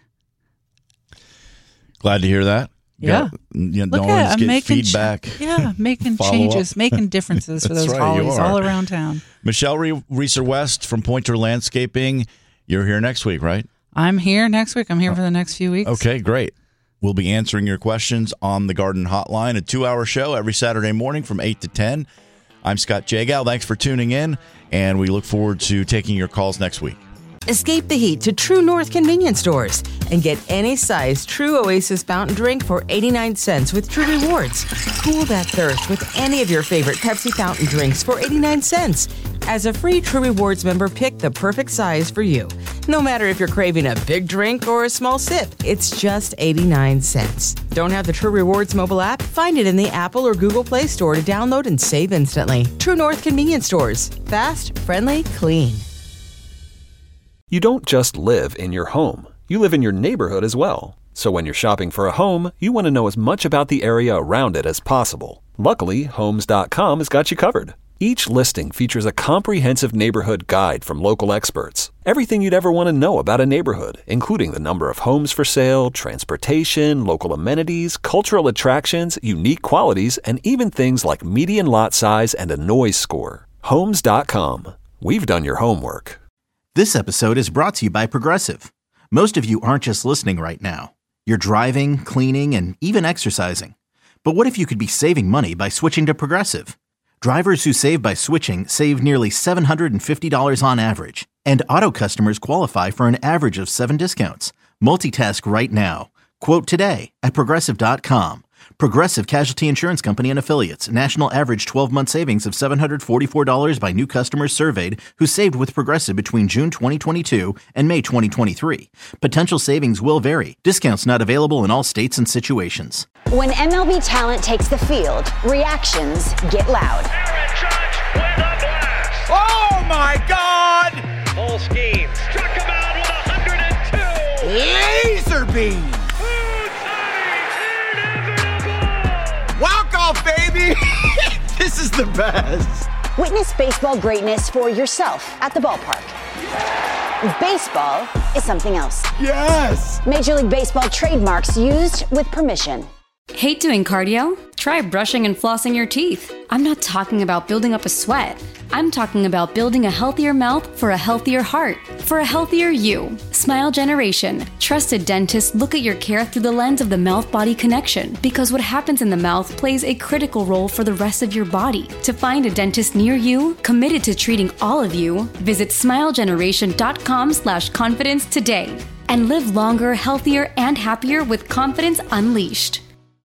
Glad to hear that. Yeah. Don't always get feedback. Making changes, making differences for those hollies all around town. Michelle Reeser West from Pointer Landscaping. You're here next week, right? I'm here next week. I'm here for the next few weeks. Okay, great. We'll be answering your questions on the Garden Hotline, a 2-hour show every Saturday morning from 8 to 10. I'm Scott Jagow. Thanks for tuning in, and we look forward to taking your calls next week. Escape the heat to True North convenience stores and get any size True Oasis fountain drink for 89 cents with True Rewards. Cool that thirst with any of your favorite Pepsi fountain drinks for 89 cents. As a free True Rewards member, pick the perfect size for you. No matter if you're craving a big drink or a small sip, it's just 89 cents. Don't have the True Rewards mobile app? Find it in the Apple or Google Play Store to download and save instantly. True North convenience stores. Fast, friendly, clean. You don't just live in your home. You live in your neighborhood as well. So when you're shopping for a home, you want to know as much about the area around it as possible. Luckily, Homes.com has got you covered. Each listing features a comprehensive neighborhood guide from local experts. Everything you'd ever want to know about a neighborhood, including the number of homes for sale, transportation, local amenities, cultural attractions, unique qualities, and even things like median lot size and a noise score. Homes.com. We've done your homework. This episode is brought to you by Progressive. Most of you aren't just listening right now. You're driving, cleaning, and even exercising. But what if you could be saving money by switching to Progressive? Drivers who save by switching save nearly $750 on average. And auto customers qualify for an average of 7 discounts. Multitask right now. Quote today at Progressive.com. Progressive Casualty Insurance Company and Affiliates. National average 12-month savings of $744 by new customers surveyed who saved with Progressive between June 2022 and May 2023. Potential savings will vary. Discounts not available in all states and situations. When MLB talent takes the field, reactions get loud. Aaron Judge with a blast. Oh, my God. Full scheme. Struck him out with 102. Laser beam. Walk-off, baby! This is the best! Witness baseball greatness for yourself at the ballpark. Baseball is something else. Yes! Major League Baseball trademarks used with permission. Hate doing cardio? Try brushing and flossing your teeth. I'm not talking about building up a sweat. I'm talking about building a healthier mouth for a healthier heart, for a healthier you. Smile Generation. Trusted dentists look at your care through the lens of the mouth-body connection, because what happens in the mouth plays a critical role for the rest of your body. To find a dentist near you, committed to treating all of you, visit smilegeneration.com/confidence today. And live longer, healthier, and happier with confidence unleashed.